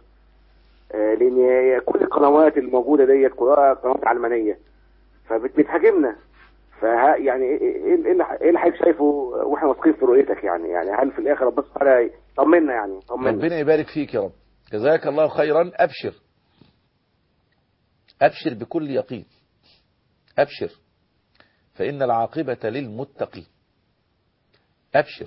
لان كل القنوات الموجوده ديت كلها قنوات علمانيه فبتهاجمنا. فها يعني ايه ايه اللي ايه اللي حضرتك شايفه واحنا واثقين في رؤيتك يعني يعني هل في الاخر ربنا سبحانه وتعالى طمنا يعني طمنا. ربنا يبارك فيك يا رب، جزاك الله خيرا. أبشر أبشر بكل يقين، أبشر فإن العاقبة للمتقين. أبشر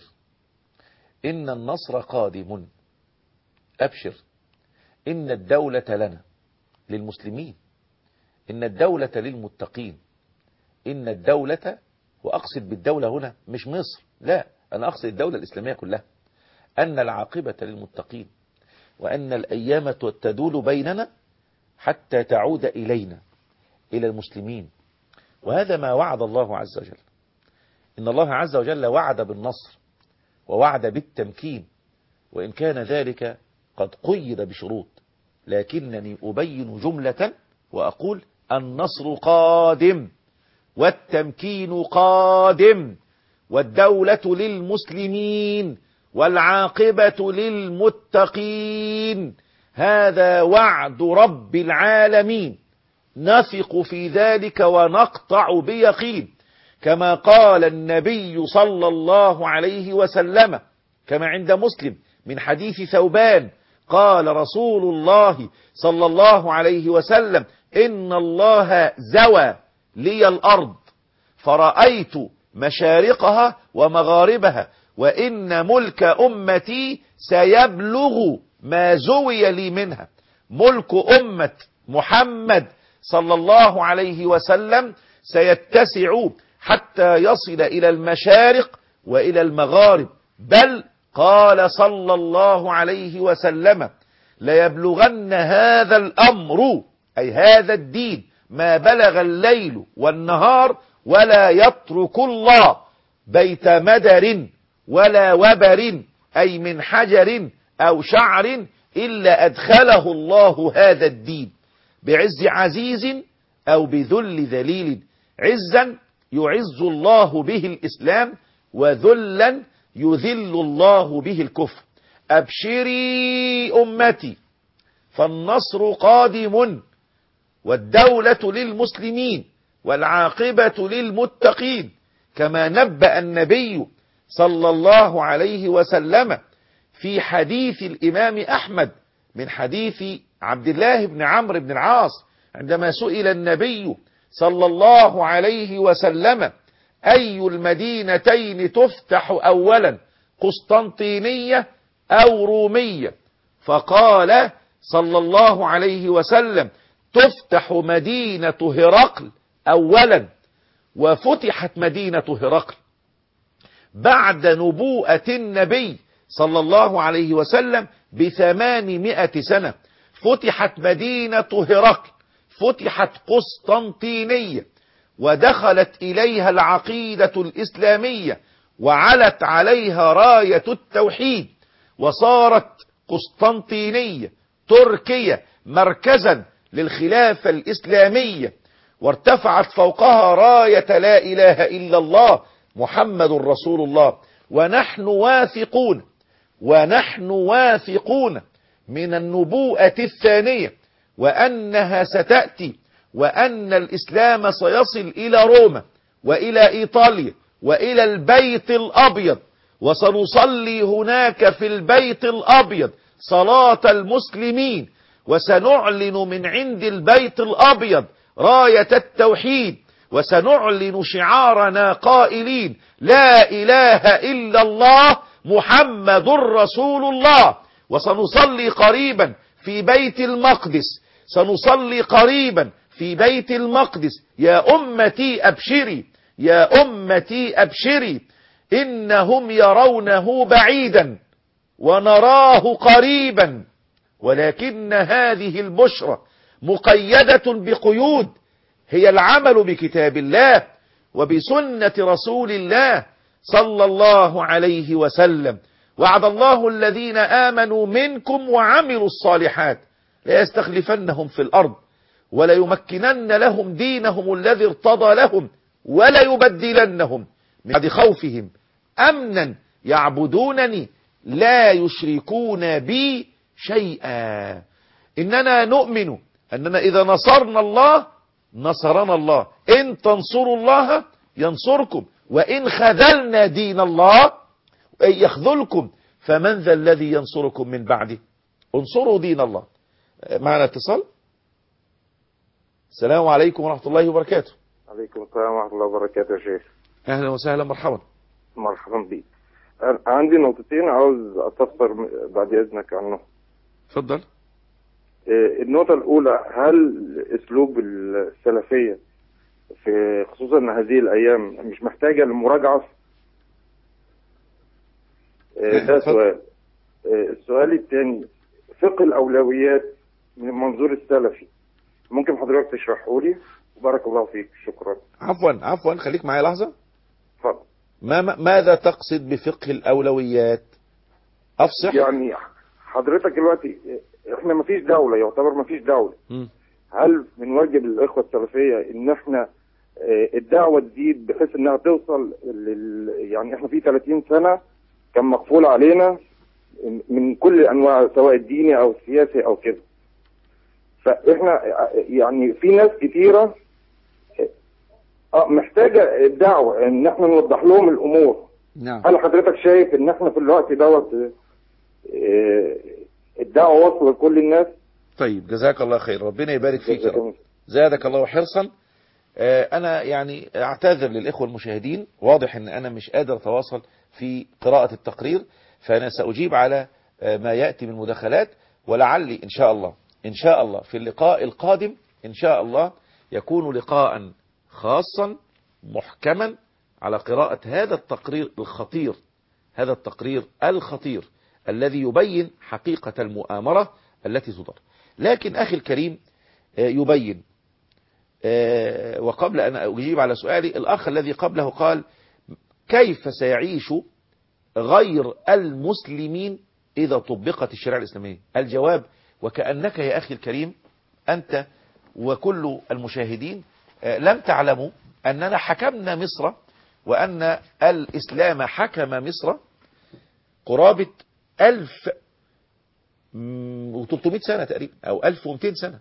إن النصر قادم. أبشر إن الدولة لنا للمسلمين، إن الدولة للمتقين، إن الدولة، وأقصد بالدولة هنا مش مصر، لا، أنا أقصد الدولة الإسلامية كلها، أن العاقبة للمتقين، وأن الأيام تدول بيننا حتى تعود إلينا إلى المسلمين. وهذا ما وعد الله عز وجل. إن الله عز وجل وعد بالنصر ووعد بالتمكين، وإن كان ذلك قد قيد بشروط، لكنني أبين جملة وأقول النصر قادم والتمكين قادم والدولة للمسلمين والعاقبة للمتقين. هذا وعد رب العالمين، نثق في ذلك ونقطع بيقين، كما قال النبي صلى الله عليه وسلم كما عند مسلم من حديث ثوبان، قال رسول الله صلى الله عليه وسلم: إن الله زوى لي الأرض فرأيت مشارقها ومغاربها، وإن ملك أمتي سيبلغ ما زوي لي منها. ملك أمة محمد صلى الله عليه وسلم سيتسع حتى يصل إلى المشارق وإلى المغارب، بل قال صلى الله عليه وسلم: ليبلغن هذا الأمر أي هذا الدين ما بلغ الليل والنهار، ولا يترك الله بيت مدر ولا وبر أي من حجر أو شعر إلا أدخله الله هذا الدين بعز عزيز أو بذل ذليل. عزا يعز الله به الإسلام، وذلا يذل الله به الكفر. أبشري أمتي فالنصر قادم والدولة للمسلمين والعاقبة للمتقين، كما نبأ النبي صلى الله عليه وسلم في حديث الإمام أحمد من حديث عبد الله بن عمرو بن العاص، عندما سئل النبي صلى الله عليه وسلم: أي المدينتين تفتح أولا، قسطنطينية أو رومية؟ فقال صلى الله عليه وسلم: تفتح مدينة هرقل أولا. وفتحت مدينة هرقل بعد نبوءة النبي صلى الله عليه وسلم بثمانمائة سنة. فتحت مدينة هرقل، فتحت قسطنطينية، ودخلت إليها العقيدة الإسلامية، وعلت عليها راية التوحيد، وصارت قسطنطينية تركيا مركزا للخلافة الإسلامية، وارتفعت فوقها راية لا إله إلا الله محمد رسول الله. ونحن واثقون ونحن واثقون من النبوءة الثانية، وأنها ستأتي، وأن الإسلام سيصل إلى روما وإلى إيطاليا وإلى البيت الأبيض، وسنصلي هناك في البيت الأبيض صلاة المسلمين، وسنعلن من عند البيت الأبيض راية التوحيد، وسنعلن شعارنا قائلين: لا إله إلا الله محمد رسول الله. وسنصلي قريبا في بيت المقدس، سنصلي قريبا في بيت المقدس. يا أمتي أبشري، يا أمتي أبشري، إنهم يرونه بعيدا ونراه قريبا، ولكن هذه البشرى مقيدة بقيود، هي العمل بكتاب الله وبسنة رسول الله صلى الله عليه وسلم. وعد الله الذين آمنوا منكم وعملوا الصالحات ليستخلفنهم في الأرض وليمكنن لهم دينهم الذي ارتضى لهم وليبدلنهم من بعد خوفهم أمنا يعبدونني لا يشركون بي شيئا. إننا نؤمن أننا إذا نصرنا الله نصرنا الله، إن تنصروا الله ينصركم وإن خذلنا دين الله أن يخذلكم فمن ذا الذي ينصركم من بعده. انصروا دين الله. معنا اتصال. السلام عليكم ورحمة الله وبركاته. عليكم السلام ورحمة الله وبركاته يا شيخ. أهلا وسهلا، مرحبا. مرحبا بك. عندي نقطتين عاوز أستفسر بعد إذنك عنه. اتفضل. النقطة الأولى، هل أسلوب السلفية في خصوصا هذه الأيام مش محتاجة لمراجعة؟ ده سؤال. السؤال الثاني، فقه الأولويات من المنظور السلفي، ممكن حضرتك تشرحه لي؟ بارك الله فيك. شكرا. عفوا عفوا خليك معايا لحظة. اتفضل. ما ماذا تقصد بفقه الأولويات؟ أفصح. يعني حضرتك دلوقتي احنا ما فيش دولة، يعتبر ما فيش دولة. م. هل من واجب الإخوة السلفية ان احنا الدعوة تزيد بحيث انها توصل لل... يعني احنا في ثلاثين سنة كان مقفول علينا من كل انواع سواء الديني او السياسي او كده، فاحنا يعني في ناس كتيرة اه محتاجة الدعوة ان احنا نوضح لهم الامور. نعم. هل حضرتك شايف ان احنا في الوقت دوت الدعوة وصل لكل الناس؟ طيب جزاك الله خير، ربنا يبارك فيك يا رب. زادك الله حرصا. انا يعني اعتذر للاخوة المشاهدين، واضح ان انا مش قادر اتواصل في قراءة التقرير، فانا ساجيب على ما يأتي من مداخلات، ولعلي ان شاء الله ان شاء الله في اللقاء القادم ان شاء الله يكون لقاء خاصا محكما على قراءة هذا التقرير الخطير، هذا التقرير الخطير الذي يبين حقيقة المؤامرة التي تدار. لكن أخي الكريم يبين، وقبل أن أجيب على سؤالي، الأخ الذي قبله قال كيف سيعيش غير المسلمين إذا طبقت الشريعة الإسلامية؟ الجواب، وكأنك يا أخي الكريم أنت وكل المشاهدين لم تعلموا أننا حكمنا مصر، وأن الإسلام حكم مصر قرابة ألف وثلاثمائة سنة تقريبا أو ألف ومئتين سنة.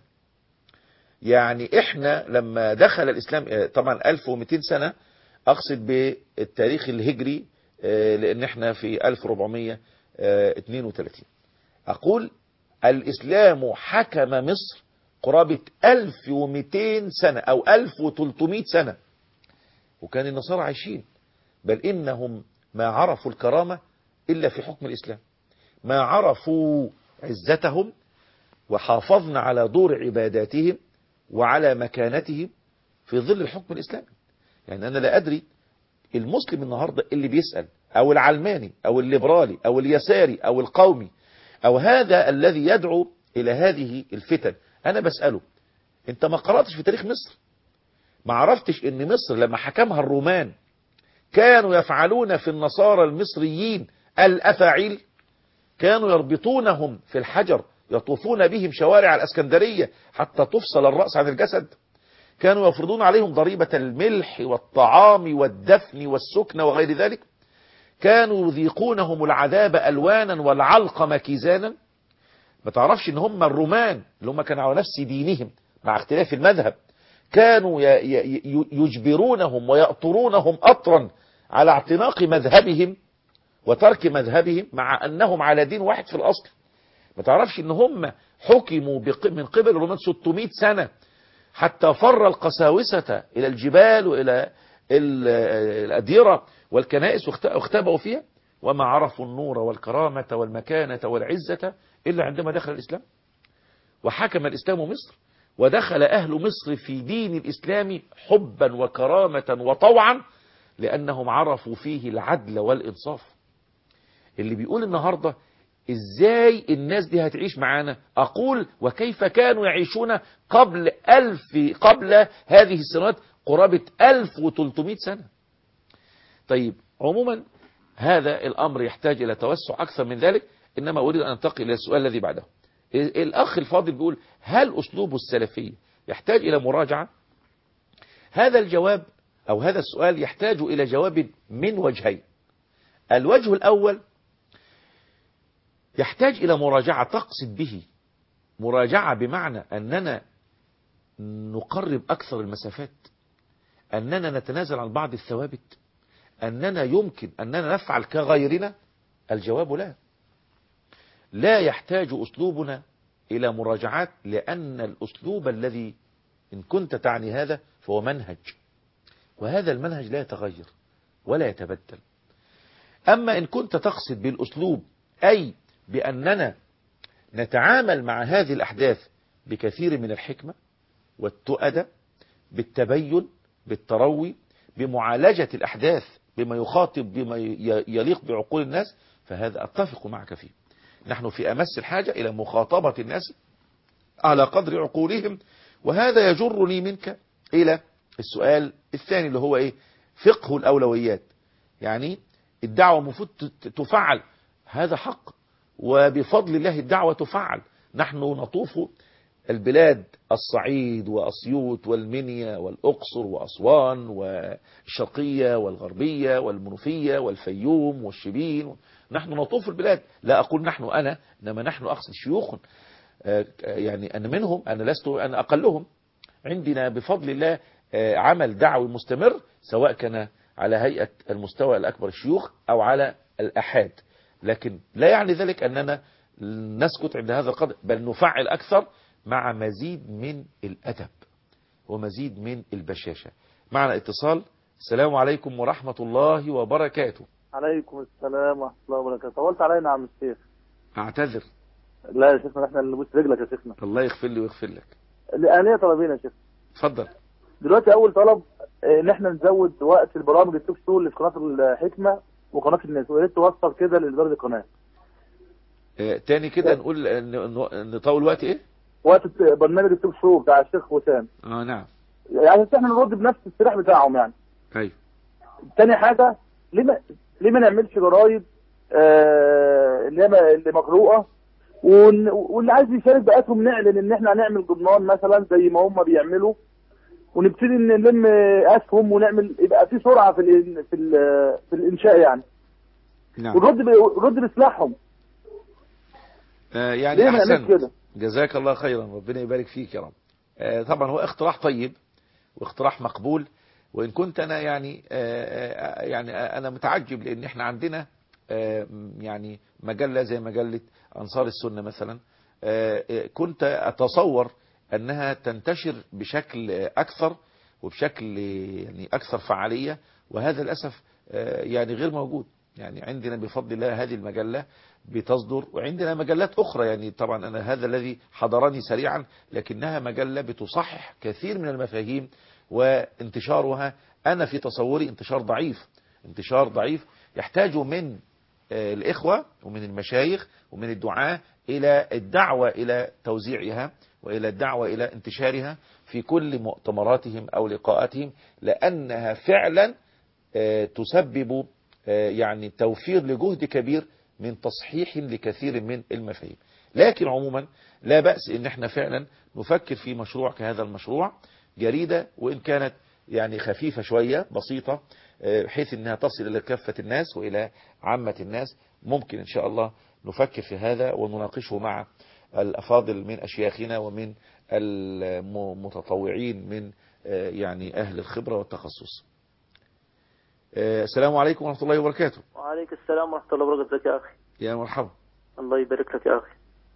يعني إحنا لما دخل الإسلام، طبعا ألف ومئتين سنة أقصد بالتاريخ الهجري لأن إحنا في ألف وأربعمائة واثنين وثلاثين. أقول الإسلام حكم مصر قرابة ألف ومئتين سنة أو ألف وثلاثمائة سنة، وكان النصارى عايشين، بل إنهم ما عرفوا الكرامة إلا في حكم الإسلام، ما عرفوا عزتهم وحافظنا على دور عباداتهم وعلى مكانتهم في ظل الحكم الإسلامي. يعني أنا لا أدري المسلم النهاردة اللي بيسأل، أو العلماني أو الليبرالي أو اليساري أو القومي أو هذا الذي يدعو إلى هذه الفتن، أنا بسأله أنت ما قرأتش في تاريخ مصر؟ ما عرفتش أن مصر لما حكمها الرومان كانوا يفعلون في النصارى المصريين الأفاعيل؟ كانوا يربطونهم في الحجر يطوفون بهم شوارع الأسكندرية حتى تفصل الرأس عن الجسد. كانوا يفرضون عليهم ضريبة الملح والطعام والدفن والسكن وغير ذلك. كانوا يذيقونهم العذاب ألوانا والعلقم كيزانا. ما تعرفش ان هم الرومان اللي هم كانوا على نفس دينهم مع اختلاف المذهب كانوا يجبرونهم ويأطرونهم أطرا على اعتناق مذهبهم وترك مذهبهم مع أنهم على دين واحد في الأصل. ما تعرفش ان هم حكموا من قبل الرومان ستمائة سنة حتى فر القساوسة إلى الجبال وإلى الأديرة والكنائس واختبأوا فيها، وما عرفوا النور والكرامة والمكانة والعزة إلا عندما دخل الإسلام وحكم الإسلام مصر، ودخل أهل مصر في دين الإسلام حبا وكرامة وطوعا لأنهم عرفوا فيه العدل والإنصاف. اللي بيقول النهاردة إزاي الناس دي هتعيش معانا، أقول وكيف كانوا يعيشون قبل ألف قبل هذه السنوات قرابة ألف وثلاثمائة سنة. طيب عموما هذا الأمر يحتاج إلى توسع أكثر من ذلك، إنما أريد أن أنتقل إلى السؤال الذي بعده. الأخ الفاضل بيقول هل أسلوب السلفية يحتاج إلى مراجعة؟ هذا الجواب أو هذا السؤال يحتاج إلى جواب من وجهين. الوجه الأول يحتاج إلى مراجعة، تقصد به مراجعة بمعنى أننا نقرب أكثر المسافات، أننا نتنازل عن بعض الثوابت؟ أننا يمكن أننا نفعل كغيرنا؟ الجواب لا. لا يحتاج أسلوبنا إلى مراجعات، لأن الأسلوب الذي إن كنت تعني هذا فهو منهج، وهذا المنهج لا يتغير ولا يتبدل. أما إن كنت تقصد بالأسلوب أي بأننا نتعامل مع هذه الأحداث بكثير من الحكمة والتؤدة، بالتبين، بالتروي، بمعالجة الأحداث بما يخاطب بما يليق بعقول الناس، فهذا أتفق معك فيه. نحن في أمس الحاجة إلى مخاطبة الناس على قدر عقولهم. وهذا يجرني منك إلى السؤال الثاني اللي هو إيه؟ فقه الأولويات. يعني الدعوة المفروض تفعل، هذا حق، وبفضل الله الدعوة تفعل. نحن نطوف البلاد، الصعيد وأسيوط والمنيا والأقصر وأسوان والشرقية والغربية والمنوفية والفيوم والشبين، نحن نطوف البلاد. لا أقول نحن أنا، إنما نحن أقصد شيوخ، يعني أنا منهم، أنا لست أنا أقلهم. عندنا بفضل الله عمل دعوي مستمر، سواء كان على هيئة المستوى الأكبر الشيوخ أو على الأحاد، لكن لا يعني ذلك أننا نسكت عند هذا القدر، بل نفعل أكثر مع مزيد من الأدب ومزيد من البشاشة. معنا اتصال. السلام عليكم ورحمة الله وبركاته. عليكم السلام ورحمة الله وبركاته. طولت علينا يا عم الشيخ. أعتذر. لا يا شيخنا، احنا اللي نبوس رجلك يا شيخنا. الله يغفر لي ويغفر لك. لأنية طلبين يا شيخ. اتفضل. دلوقتي أول طلب إن احنا نزود وقت البرامج التوك شو اللي في قناة الحكمة وقناة الناس، ويا ريت توصل كده لإدارة القناة. اه تاني كده نقول نطول وقت إيه؟ وقت برنامج التوك شو بتاع الشيخ وسام. اه نعم. يعني احنا نرد بنفس السلاح بتاعهم يعني. ايوه. تاني حاجة، ليه ما ليه ما نعملش جرايد آه اللي اللي مقروءة، واللي عايز يشارك بقاتهم نعلن ان احنا هنعمل جبنان مثلا زي ما هم بيعملوا، ونبتدي نلم اسهم ونعمل، يبقى في سرعة في ال في ال في الانشاء يعني. نعم. ونرد نرد بسلاحهم. آه يعني احسن. جزاك الله خيرا، ربنا يبارك فيك يا رب. آه طبعا هو اقتراح طيب واقتراح مقبول، وإن كنت أنا يعني آه يعني أنا متعجب، لأن إحنا عندنا آه يعني مجلة زي مجلة أنصار السنة مثلا، آه كنت أتصور أنها تنتشر بشكل أكثر وبشكل يعني أكثر فعالية، وهذا للأسف آه يعني غير موجود. يعني عندنا بفضل الله هذه المجلة بتصدر، وعندنا مجلات أخرى، يعني طبعا أنا هذا الذي حضرني سريعا، لكنها مجلة بتصحح كثير من المفاهيم، وانتشارها أنا في تصوري انتشار ضعيف، انتشار ضعيف يحتاج من الإخوة ومن المشايخ ومن الدعاة إلى الدعوة إلى توزيعها وإلى الدعوة إلى انتشارها في كل مؤتمراتهم أو لقاءاتهم، لأنها فعلا تسبب يعني توفير لجهد كبير من تصحيح لكثير من المفاهيم. لكن عموما لا بأس إن احنا فعلا نفكر في مشروع كهذا المشروع، جريدة وإن كانت يعني خفيفة شوية بسيطة، بحيث انها تصل الى كافة الناس والى عامة الناس. ممكن ان شاء الله نفكر في هذا ونناقشه مع الافاضل من اشياخنا ومن المتطوعين من يعني اهل الخبرة والتخصص. السلام عليكم ورحمة الله وبركاته. وعليكم السلام ورحمة الله وبركاته. يا اخي يا مرحبا. الله يبارك لك يا اخي.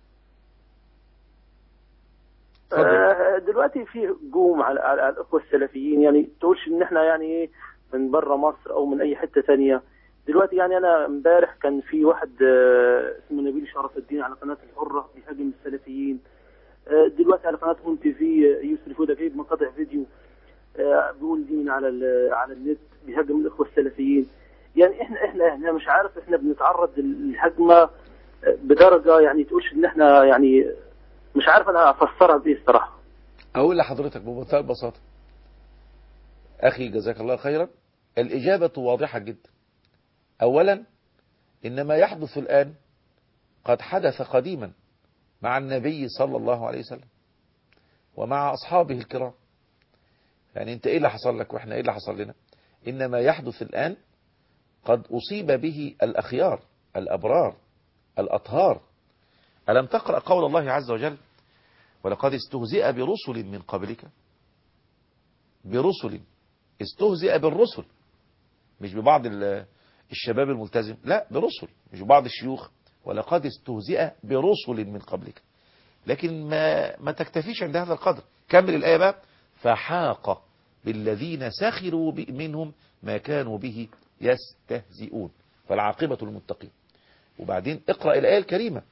آه دلوقتي في هجوم على, على الاخوة السلفيين، يعني تقولش ان احنا يعني من بره مصر او من اي حتة ثانيه. دلوقتي يعني انا امبارح كان في واحد آه اسمه نبيل شرف الدين على قناة الحرة بيهاجم السلفيين. آه دلوقتي على قناة ام تي في يوسف فوده جايب مقاطع فيديو آه بيقول دين على على النت بيهاجم الاخوة السلفيين. يعني احنا احنا احنا مش عارف، احنا بنتعرض للهجمة بدرجة يعني تقولش ان احنا يعني مش عارف انا افسرها بايه الصراحه. اقول لحضرتك بمنتهى البساطه اخي جزاك الله خيرا، الاجابه واضحه جدا. اولا ان ما يحدث الان قد حدث قديما مع النبي صلى الله عليه وسلم ومع اصحابه الكرام. يعني انت ايه اللي حصل لك واحنا ايه اللي حصل لنا؟ ان ما يحدث الان قد اصيب به الاخيار الابرار الاطهار. ألم تقرأ قول الله عز وجل: ولقد استهزئ برسل من قبلك، برسل استهزئ بالرسل، مش ببعض الشباب الملتزم، لا برسل، مش ببعض الشيوخ. ولقد استهزئ برسل من قبلك. لكن ما ما تكتفيش عند هذا القدر. كمل الآية بقى. فحاق بالذين سخروا منهم ما كانوا به يستهزئون. فالعاقبة للمتقين. وبعدين اقرأ الآية الكريمة.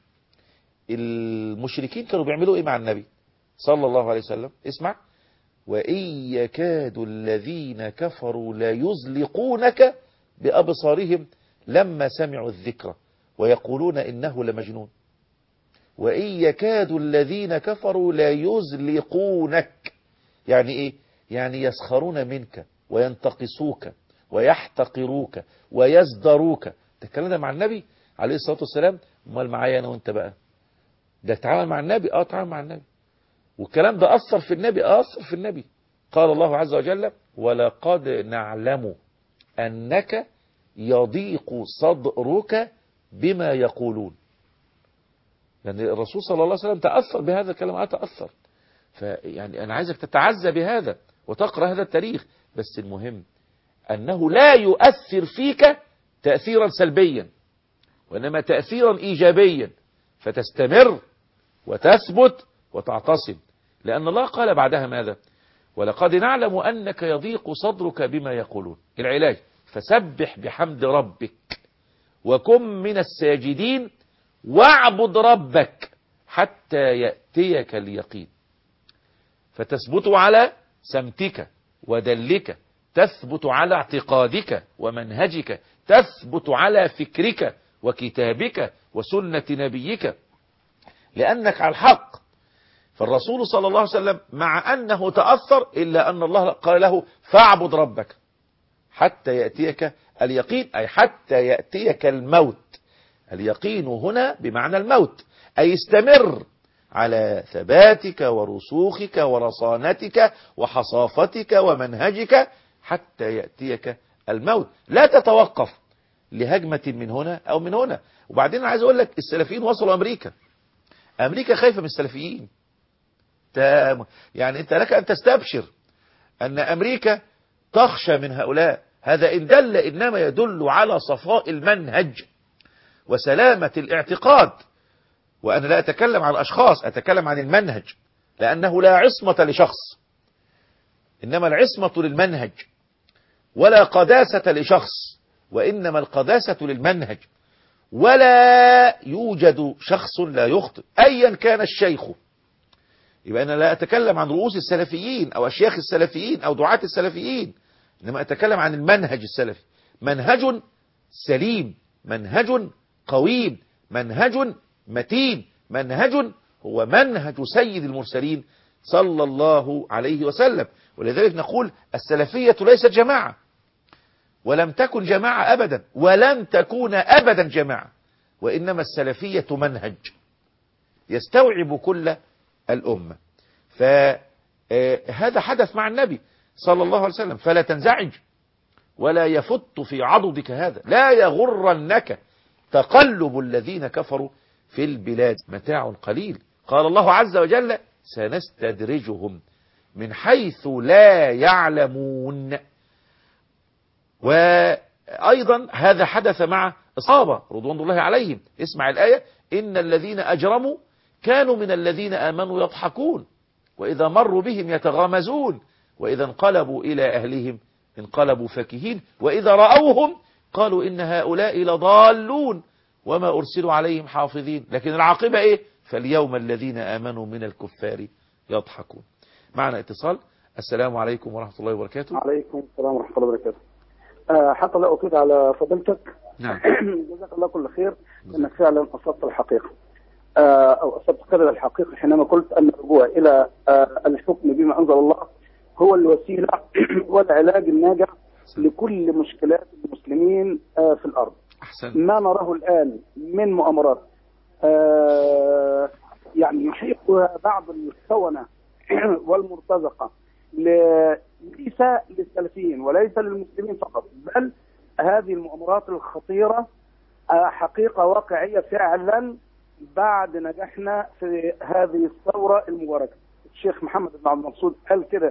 المشركين كانوا بيعملوا ايه مع النبي صلى الله عليه وسلم؟ اسمع. وإن يكاد الذين كفروا لا يزلقونك بأبصارهم لما سمعوا الذكر ويقولون إنه لمجنون. وإن يكاد الذين كفروا لا يزلقونك، يعني إيه؟ يعني يسخرون منك وينتقصوك ويحتقروك ويزدروك. تتكلم مع النبي عليه الصلاة والسلام. امال معايا أنا وأنت بقى؟ ده تعامل مع النبي، اه تعامل مع النبي. والكلام ده أثر في النبي، اه أثر في النبي. قال الله عز وجل ولقد نعلم أنك يضيق صدرك بما يقولون. يعني الرسول صلى الله عليه وسلم تأثر بهذا الكلام، اه تأثر. فيعني أنا عايزك تتعزى بهذا وتقرأ هذا التاريخ. بس المهم أنه لا يؤثر فيك تأثيرا سلبيا، وإنما تأثيرا إيجابيا، فتستمر وتثبت وتعتصم. لأن الله قال بعدها ماذا؟ ولقد نعلم أنك يضيق صدرك بما يقولون. العلاج فسبح بحمد ربك وكن من الساجدين واعبد ربك حتى يأتيك اليقين. فتثبت على سمتك ودلك، تثبت على اعتقادك ومنهجك، تثبت على فكرك وكتابك وسنة نبيك، لأنك على الحق. فالرسول صلى الله عليه وسلم مع أنه تأثر إلا أن الله قال له فاعبد ربك حتى يأتيك اليقين، أي حتى يأتيك الموت. اليقين هنا بمعنى الموت، أي استمر على ثباتك ورسوخك ورصانتك وحصافتك ومنهجك حتى يأتيك الموت. لا تتوقف لهجمة من هنا أو من هنا. وبعدين عايز أقول لك السلفيين وصلوا أمريكا. أمريكا خايفة من السلفيين. يعني أنت لك أن تستبشر أن أمريكا تخشى من هؤلاء. هذا إن دل إنما يدل على صفاء المنهج وسلامة الاعتقاد. وأنا لا أتكلم عن الأشخاص، أتكلم عن المنهج، لأنه لا عصمة لشخص، إنما العصمة للمنهج، ولا قداسة لشخص، وإنما القداسة للمنهج. ولا يوجد شخص لا يخطئ أيا كان الشيخ. يبقى أنا لا أتكلم عن رؤوس السلفيين أو أشياخ السلفيين أو دعاة السلفيين، إنما أتكلم عن المنهج السلفي. منهج سليم، منهج قويم، منهج متين، منهج هو منهج سيد المرسلين صلى الله عليه وسلم. ولذلك نقول السلفية ليست جماعة، ولم تكن جماعة أبدا، ولن تكون أبدا جماعة، وإنما السلفية منهج يستوعب كل الأمة. فهذا حدث مع النبي صلى الله عليه وسلم. فلا تنزعج ولا يفت في عضدك هذا. لا يغرنك تقلب الذين كفروا في البلاد، متاع قليل. قال الله عز وجل سنستدرجهم من حيث لا يعلمون. وأيضا هذا حدث مع الصحابة رضوان الله عليهم. اسمع الآية: إن الذين أجرموا كانوا من الذين آمنوا يضحكون وإذا مروا بهم يتغامزون وإذا انقلبوا إلى أهلهم انقلبوا فكهين وإذا رأوهم قالوا إن هؤلاء لضالون وما أرسلوا عليهم حافظين. لكن العاقبة إيه؟ فاليوم الذين آمنوا من الكفار يضحكون. معنا اتصال. السلام عليكم ورحمة الله وبركاته. عليكم السلام ورحمة الله وبركاته. أه حتى لا أطيل على فضيلتك. نعم. جزاك الله كل خير أنك فعلا أصبت الحقيقة، أه أو أصبت قدر الحقيقة حينما قلت أن الرجوع إلى أه الحكم بما أنزل الله هو الوسيلة والعلاج الناجح لكل مشكلات المسلمين أه في الأرض. أحسن. ما نراه الآن من مؤامرات أه يعني يحيقها بعض الخونة والمرتزقة ليس للسلفيين وليس للمسلمين فقط، بل هذه المؤامرات الخطيرة حقيقة واقعية فعلا بعد نجاحنا في هذه الثورة المباركة. الشيخ محمد بن عبد المقصود قال كده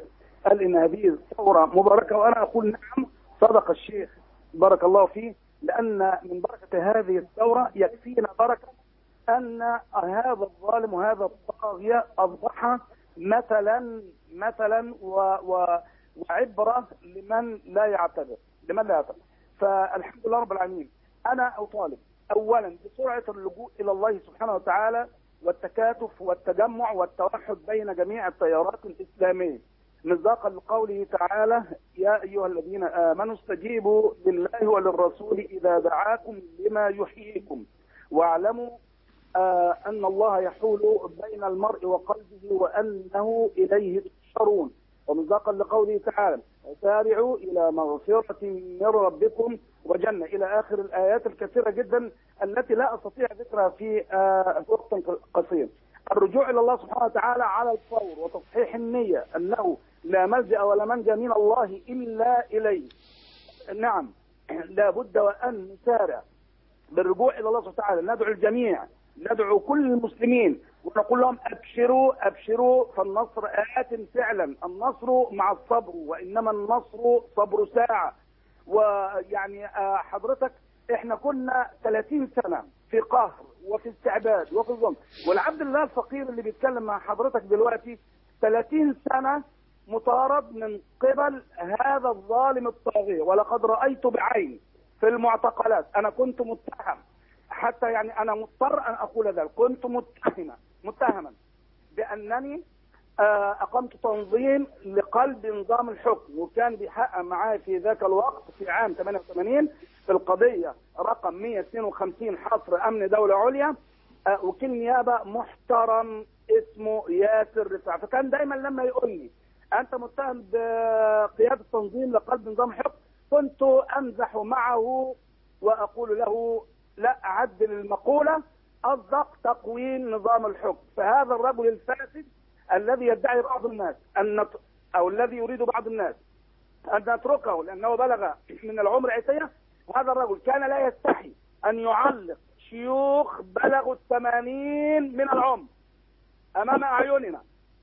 قال إن هذه ثورة مباركة، وأنا أقول نعم صدق الشيخ بارك الله فيه، لأن من بركة هذه الثورة يكفينا بركة أن هذا الظالم وهذا الطاغية أصبح مثلا مثلا و و وعبرة لمن لا يعتبر لمن لا يعتبر. فالحمد لله رب العالمين. أنا أطالب أولا بسرعة اللجوء إلى الله سبحانه وتعالى والتكاتف والتجمع والتوحد بين جميع التيارات الإسلامية، مصداقا لقوله تعالى: يا أيها الذين آمنوا استجيبوا لله وللرسول إذا دعاكم لما يحييكم واعلموا آه أن الله يحول بين المرء وقلبه وأنه إليه تحشرون، ومصداقا لقوله تعالى: سارعوا إلى مغفرة من ربكم وجنة، إلى آخر الآيات الكثيرة جدا التي لا أستطيع ذكرها في آه وقت قصير. الرجوع إلى الله سبحانه وتعالى على الفور وتصحيح النية أنه لا ملجأ ولا منجا من الله إلا إليه. نعم لا بد وأن نسارع بالرجوع إلى الله سبحانه وتعالى، ندعو الجميع، ندعو كل المسلمين ونقول لهم أبشروا أبشروا فالنصر آت فعلا، النصر مع الصبر، وإنما النصر صبر ساعة. ويعني حضرتك احنا كنا ثلاثين سنة في قهر وفي استعباد وفي ظلم، والعبد الله الفقير اللي بيتكلم مع حضرتك دلوقتي ثلاثين سنة مطارد من قبل هذا الظالم الطاغية، ولقد رأيت بعيني في المعتقلات. أنا كنت متهم، حتى يعني أنا مضطر أن أقول ذلك، كنت متهما متهما بأنني أقمت تنظيم لقلب نظام الحكم، وكان بيحقق معايا في ذاك الوقت في عام ثمانية وثمانين في القضية رقم مئة واثنين وخمسين حصر أمن دولة عليا، وكيل نيابة محترم اسمه ياسر رفاعي. فكان دايما لما يقول لي أنت متهم بقيادة تنظيم لقلب نظام الحكم، كنت أمزح معه وأقول له لا أعدل المقولة، أصدق تقويم نظام الحكم. فهذا الرجل الفاسد الذي يدعي بعض الناس أن نت... أو الذي يريد بعض الناس أن نتركه لأنه بلغ من العمر عتية، هذا الرجل كان لا يستحي أن يعلق شيوخ بلغوا الثمانين من العمر أمام أعيننا،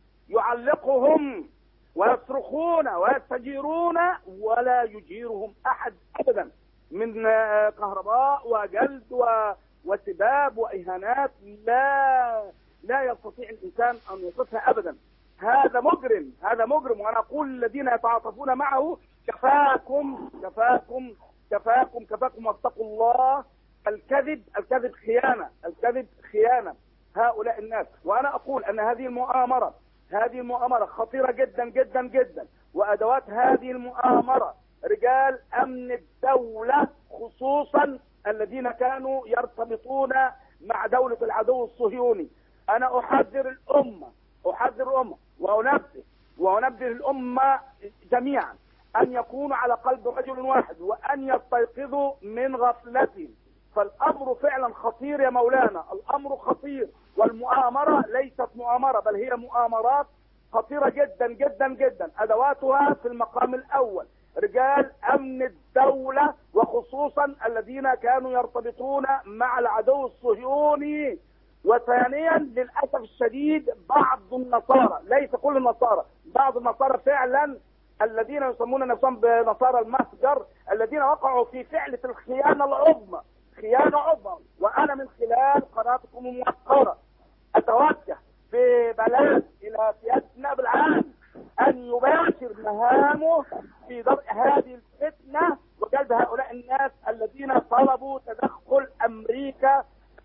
يعلقهم ويصرخون ويستجيرون ولا يجيرهم أحد أبدا من كهرباء وجلد و... وسباب وإهانات لا لا يستطيع الإنسان أن يوصفها أبدا. هذا مجرم، هذا مجرم. وأنا أقول الذين يتعاطفون معه كفاكم كفاكم كفاكم كفاكم واتقوا الله. الكذب الكذب خيانة، الكذب خيانة هؤلاء الناس. وأنا أقول أن هذه المؤامرة هذه المؤامرة خطيرة جدا جدا جدا، وأدوات هذه المؤامرة رجال أمن الدولة خصوصا الذين كانوا يرتبطون مع دولة العدو الصهيوني. أنا أحذر الأمة أحذر الأمة وأنبه وأنبه الأمة جميعا أن يكونوا على قلب رجل واحد وأن يستيقظوا من غفلتهم، فالأمر فعلا خطير يا مولانا، الأمر خطير. والمؤامرة ليست مؤامرة بل هي مؤامرات خطيرة جدا جدا جدا. أدواتها في المقام الأول رجال أمن الدولة وخصوصا الذين كانوا يرتبطون مع العدو الصهيوني. وثانيا للأسف الشديد بعض النصارى، ليس كل النصارى، بعض النصارى فعلا الذين يسمون نفسهم بنصارى المهجر، الذين وقعوا في فعلة الخيانة العظمى، خيانة عظمى. وأنا من خلال قناتكم الموقرة أتوجه ببلاغ إلى سيادة النائب العام أن يباشر مهامه في درء هذه الفتنة وجلب هؤلاء الناس الذين طلبوا تدخل أمريكا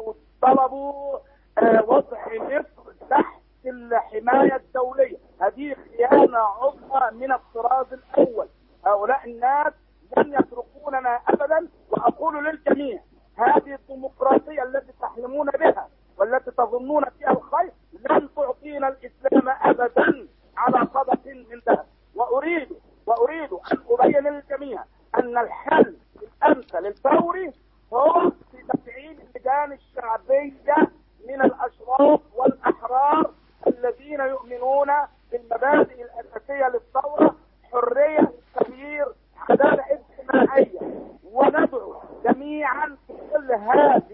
وطلبوا وضع مصر تحت الحماية الدولية. هذه خيانة عظمى من الطراز الأول. هؤلاء الناس لن يتركوننا أبدا. وأقول للجميع هذه الديمقراطية التي تحلمون بها والتي تظنون فيها الخير لن تعطينا الإسلام أبدا على قدح من ذهب. وأريد وأريد أن أبين للجميع أن الحل الأمثل الفوري هو في تفعيل اللجان الشعبية من الأشراف والأحرار الذين يؤمنون بالمبادئ الأساسية للثورة: حرية التغيير، عدالة اجتماعية. وندعو جميعا في كل هذه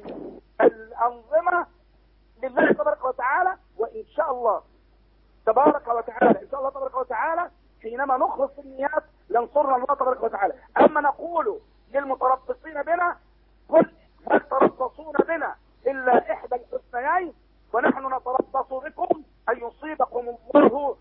الأنظمة لله تبارك وتعالى، وإن شاء الله تبارك وتعالى إن شاء الله تبارك وتعالى حينما نخلص النيات ينصرنا الله تبارك وتعالى. أما نقول للمتربصين بنا قل هل تربصون بنا إلا إحدى الحسنيين ونحن نتربص بكم أن يصيبكم الله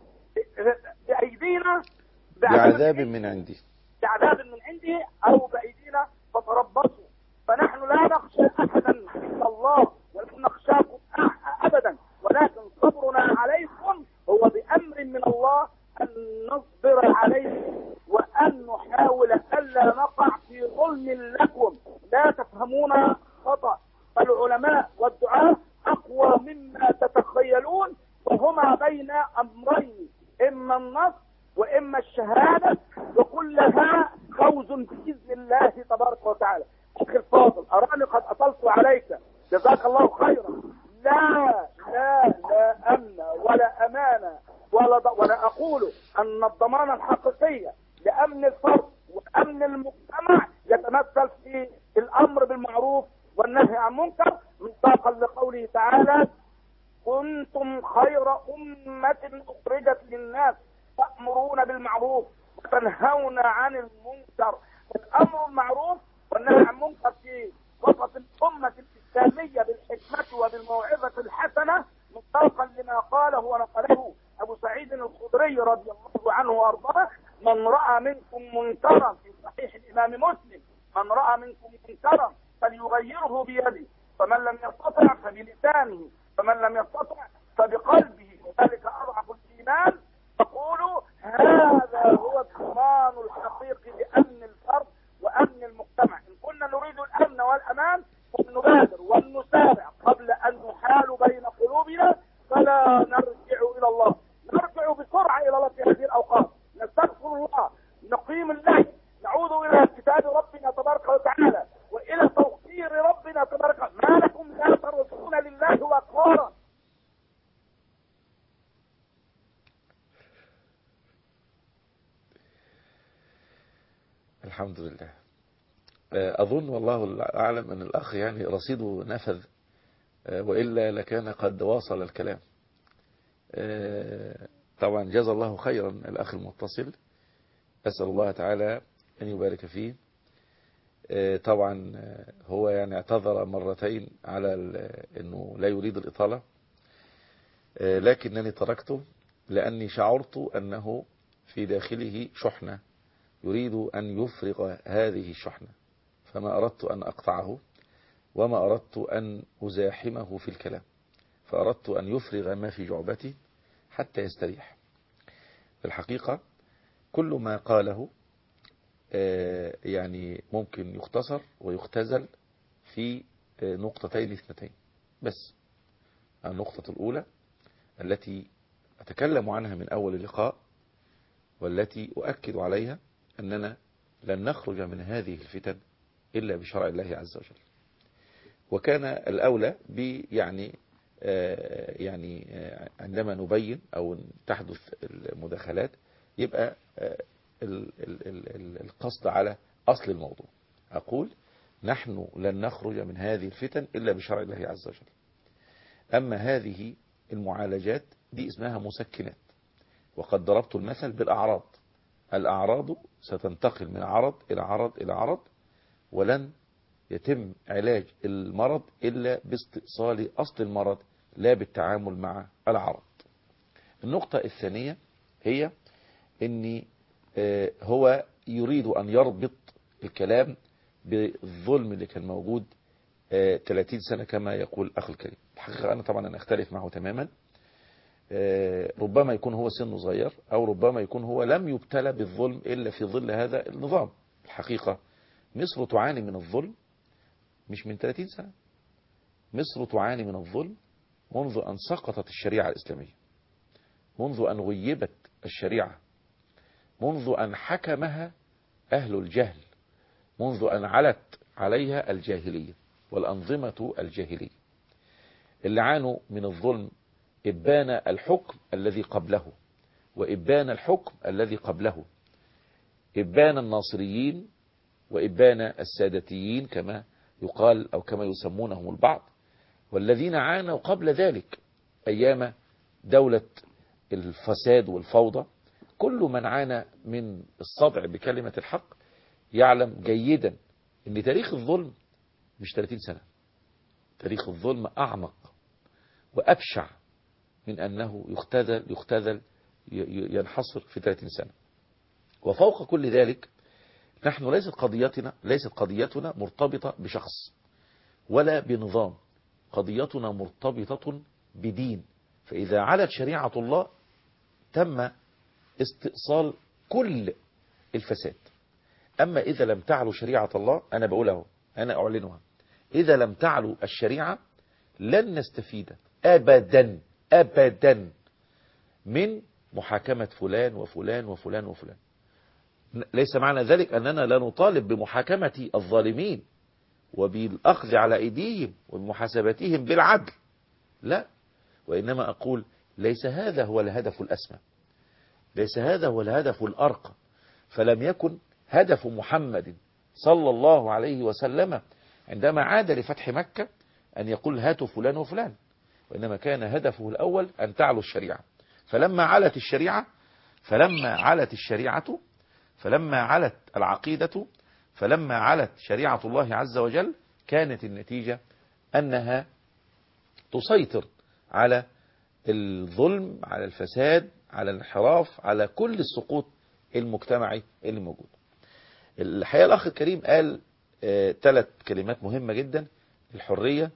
بأيدينا بعذاب من عندي بعذاب من عندي أو بأيدينا فتربصوا. فنحن لا نخشى أحدا إلا الله ولا نخشاكم أبدا، ولكن صبرنا عليكم هو بأمر من الله أن نصبر عليكم وأن نحاول ألا نقع في ظلم لكم. لا تفهمون خطأ، فالعلماء والدعاة أقوى مما تتخيلون، وهما بين أمرين، إما النصر وإما الشهادة، وكلها فوز بإذن الله تبارك وتعالى. أخي الفاضل، أراني قد أطلت عليك، جزاك الله خيرا. لا لا لا أمن ولا أمانة ولا ولا أقول أن الضمانة الحقيقية لأمن الفرد وأمن المجتمع يتمثل في الأمر بالمعروف والنهي عن المنكر، مصداقا لقوله تعالى: كنتم خير أمة أخرجت للناس تأمرون بالمعروف وتنهون عن المنكر. الأمر المعروف والنهي عن المنكر في وسط الأمة الإسلامية بالحكمة وبالموعظة الحسنة، مصداقا لما قاله ونقله أبو سعيد الخدري رضي الله عنه وأرضاه: من رأى منكم منكرا، في صحيح الإمام مسلم: من رأى منكم منكرا فليغيره بيده، فمن لم يستطع فبلسانه، فمن لم يستطع فبقلبه، وذلك أضعف الإيمان. تقول هذا هو الضمان الحقيقي لأمن الفرد وأمن المجتمع. إن كنا نريد الأمن والأمان فلنبادر ولنسارع قبل أن نحال بين قلوبنا، فلا نرجع إلى الله، نرجع بسرعة إلى الله في هذه الأوقات، نستغفر الله، نقيم الليل، نعود إلى كتاب ربنا تبارك وتعالى وإلى توقير ربنا تبارك وتعالى. ما لكم لا ترجون لله وقارا. الحمد لله. أظن والله أعلم أن الأخ يعني رصيده نفذ، وإلا لكان قد واصل الكلام. طبعا جزا الله خيرا الأخ المتصل، أسأل الله تعالى أن يبارك فيه. طبعا هو يعني اعتذر مرتين على أنه لا يريد الإطالة، لكنني تركته لأني شعرت أنه في داخله شحنة يريد أن يفرغ هذه الشحنة، فما أردت أن أقطعه وما أردت أن أزاحمه في الكلام، فأردت أن يفرغ ما في جعبته حتى يستريح. في الحقيقة كل ما قاله يعني ممكن يختصر ويختزل في نقطتين اثنتين بس. النقطة الأولى التي أتكلم عنها من أول اللقاء والتي أؤكد عليها أننا لن نخرج من هذه الفتن إلا بشرع الله عز وجل. وكان الأولى يعني يعني عندما نبين أو تحدث المداخلات يبقى القصد على أصل الموضوع. أقول نحن لن نخرج من هذه الفتن إلا بشرع الله عز وجل. أما هذه المعالجات دي اسمها مسكنات، وقد ضربت المثل بالأعراض. الأعراض ستنتقل من عرض إلى عرض إلى عرض، ولن يتم علاج المرض إلا باستئصال أصل المرض لا بالتعامل مع العرض. النقطة الثانية هي أن هو يريد أن يربط الكلام بالظلم اللي كان موجود ثلاثين سنة كما يقول أخ الكريم. الحقيقة أنا طبعا أنا أختلف معه تماما. ربما يكون هو سنه صغير، أو ربما يكون هو لم يبتلى بالظلم إلا في ظل هذا النظام. الحقيقة مصر تعاني من الظلم مش من ثلاثين سنة، مصر تعاني من الظلم منذ أن سقطت الشريعة الإسلامية، منذ أن غيبت الشريعة، منذ أن حكمها أهل الجهل، منذ أن علت عليها الجاهلية والأنظمة الجاهلية. اللي عانوا من الظلم إبان الحكم الذي قبله وإبان الحكم الذي قبله، إبان الناصريين وإبان السادتيين كما يقال أو كما يسمونهم البعض، والذين عانوا قبل ذلك أيام دولة الفساد والفوضى كل من عانى من الصدع بكلمة الحق يعلم جيدا ان تاريخ الظلم مش ثلاثين سنة. تاريخ الظلم أعمق وأبشع من أنه يختذل يختذل ينحصر في ثلاثين سنة. وفوق كل ذلك نحن ليست قضيتنا ليست قضيتنا مرتبطة بشخص ولا بنظام، قضيتنا مرتبطة بدين. فإذا علت شريعة الله تم استئصال كل الفساد. أما إذا لم تعلو شريعة الله، أنا بقوله أنا أعلنها، إذا لم تعلو الشريعة لن نستفيد أبدا أبدا من محاكمة فلان وفلان وفلان وفلان. ليس معنى ذلك أننا لا نطالب بمحاكمة الظالمين وبالأخذ على أيديهم ومحاسبتهم بالعدل، لا، وإنما أقول ليس هذا هو الهدف الأسمى، ليس هذا هو الهدف الأرقى. فلم يكن هدف محمد صلى الله عليه وسلم عندما عاد لفتح مكة أن يقول هاتوا فلان وفلان، وإنما كان هدفه الأول أن تعلو الشريعة. فلما علت الشريعة فلما علت الشريعة فلما علت العقيدة فلما علت شريعة الله عز وجل كانت النتيجة أنها تسيطر على الظلم، على الفساد، على الانحراف، على كل السقوط المجتمعي اللي موجود. الحقيقة الأخ الكريم قال ثلاث آه كلمات مهمة جدا: الحرية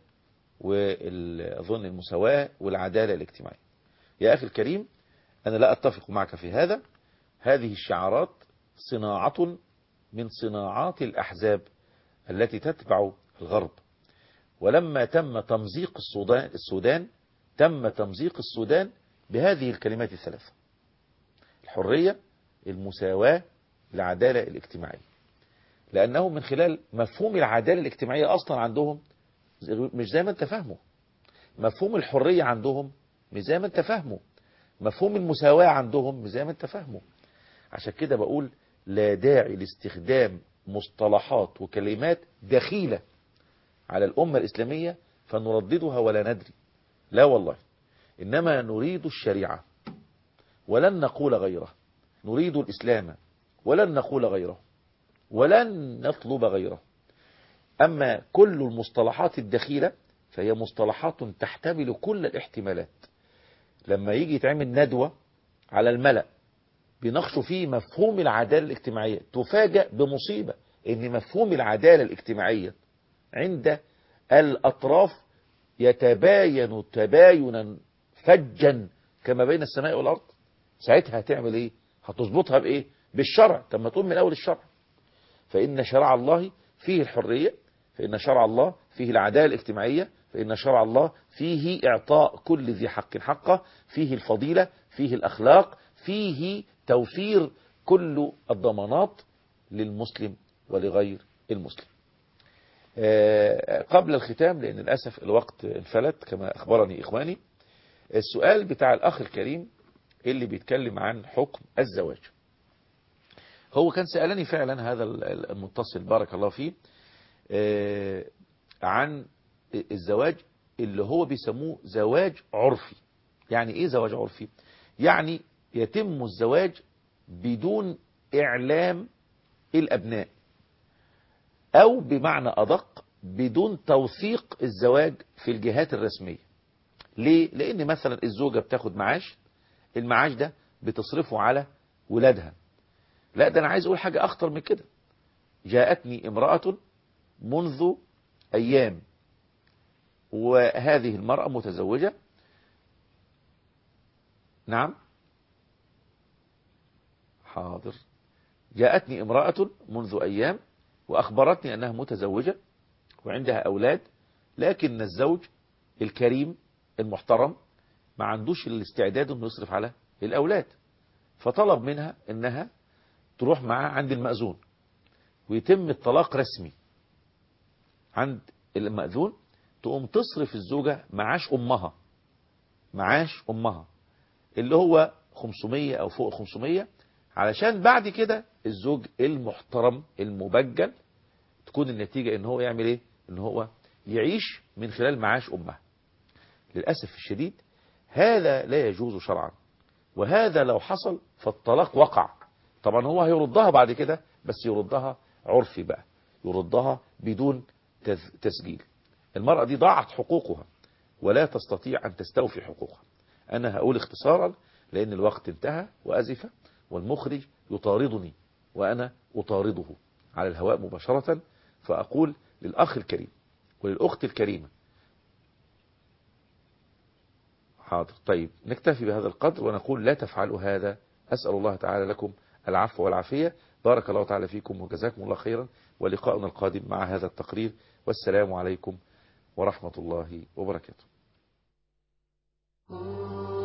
وأظن المساواة والعدالة الاجتماعية. يا أخي الكريم، أنا لا أتفق معك في هذا. هذه الشعارات صناعة من صناعات الأحزاب التي تتبع الغرب. ولما تم تمزيق السودان, السودان تم تمزيق السودان بهذه الكلمات الثلاثة: الحرية، المساواة، العدالة الاجتماعية. لأنه من خلال مفهوم العدالة الاجتماعية أصلا عندهم مش زي ما انت فاهمه، مفهوم الحرية عندهم مش زي ما انت فاهمه، مفهوم المساواة عندهم مش زي ما انت فاهمه. عشان كده بقول لا داعي لاستخدام مصطلحات وكلمات دخيلة على الأمة الإسلامية فنرددها ولا ندري. لا والله، إنما نريد الشريعة ولن نقول غيره، نريد الإسلام ولن نقول غيره، ولن نطلب غيره. أما كل المصطلحات الدخيلة فهي مصطلحات تحتمل كل الاحتمالات. لما يجي يتعمل ندوة على الملأ بنقشوا فيه مفهوم العدالة الاجتماعية، تفاجأ بمصيبة ان مفهوم العدالة الاجتماعية عند الأطراف يتباين تباينا فجا كما بين السماء والأرض. ساعتها هتعمل ايه؟ هتظبطها بايه؟ بالشرع. طب ما تقوم من اول الشرع. فإن شرع الله فيه الحرية، فإن شرع الله فيه العدالة الاجتماعية، فإن شرع الله فيه إعطاء كل ذي حق حقه، فيه الفضيلة، فيه الأخلاق، فيه توفير كل الضمانات للمسلم ولغير المسلم. قبل الختام، لأن للأسف الوقت انفلت كما أخبرني إخواني، السؤال بتاع الأخ الكريم اللي بيتكلم عن حكم الزواج. هو كان سألني فعلا هذا المتصل بارك الله فيه عن الزواج اللي هو بيسموه زواج عرفي. يعني ايه زواج عرفي؟ يعني يتم الزواج بدون إعلام الأبناء، أو بمعنى أدق بدون توثيق الزواج في الجهات الرسمية. ليه؟ لأن مثلا الزوجة بتاخد معاش، المعاش ده بتصرفه على ولادها. لا، ده أنا عايز أقول حاجة أخطر من كده. جاءتني امرأة منذ أيام، وهذه المرأة متزوجة. نعم، حاضر. جاءتني امرأة منذ أيام وأخبرتني أنها متزوجة وعندها أولاد، لكن الزوج الكريم المحترم ما عندوش الاستعداد أنه يصرف على الأولاد، فطلب منها أنها تروح معاه عند المأذون ويتم الطلاق رسمي عند المأذون. تقوم تصرف الزوجة معاش أمها، معاش أمها اللي هو خمسمية أو فوق خمسمية، علشان بعد كده الزوج المحترم المبجل تكون النتيجة ان هو يعمل ايه؟ ان هو يعيش من خلال معاش أمها. للأسف الشديد هذا لا يجوز شرعا، وهذا لو حصل فالطلاق وقع. طبعا هو هيردها بعد كده، بس يردها عرفي بقى، يردها بدون تسجيل. المرأة دي ضاعت حقوقها ولا تستطيع أن تستوفي حقوقها. أنا هقول اختصارا لأن الوقت انتهى وأزف، والمخرج يطاردني وأنا أطارده على الهواء مباشرة. فأقول للأخ الكريم وللأخت الكريمة، حاضر طيب نكتفي بهذا القدر ونقول لا تفعلوا هذا. أسأل الله تعالى لكم العفو والعافية. بارك الله تعالى فيكم وجزاكم الله خيرا، ولقاؤنا القادم مع هذا التقرير، والسلام عليكم ورحمة الله وبركاته.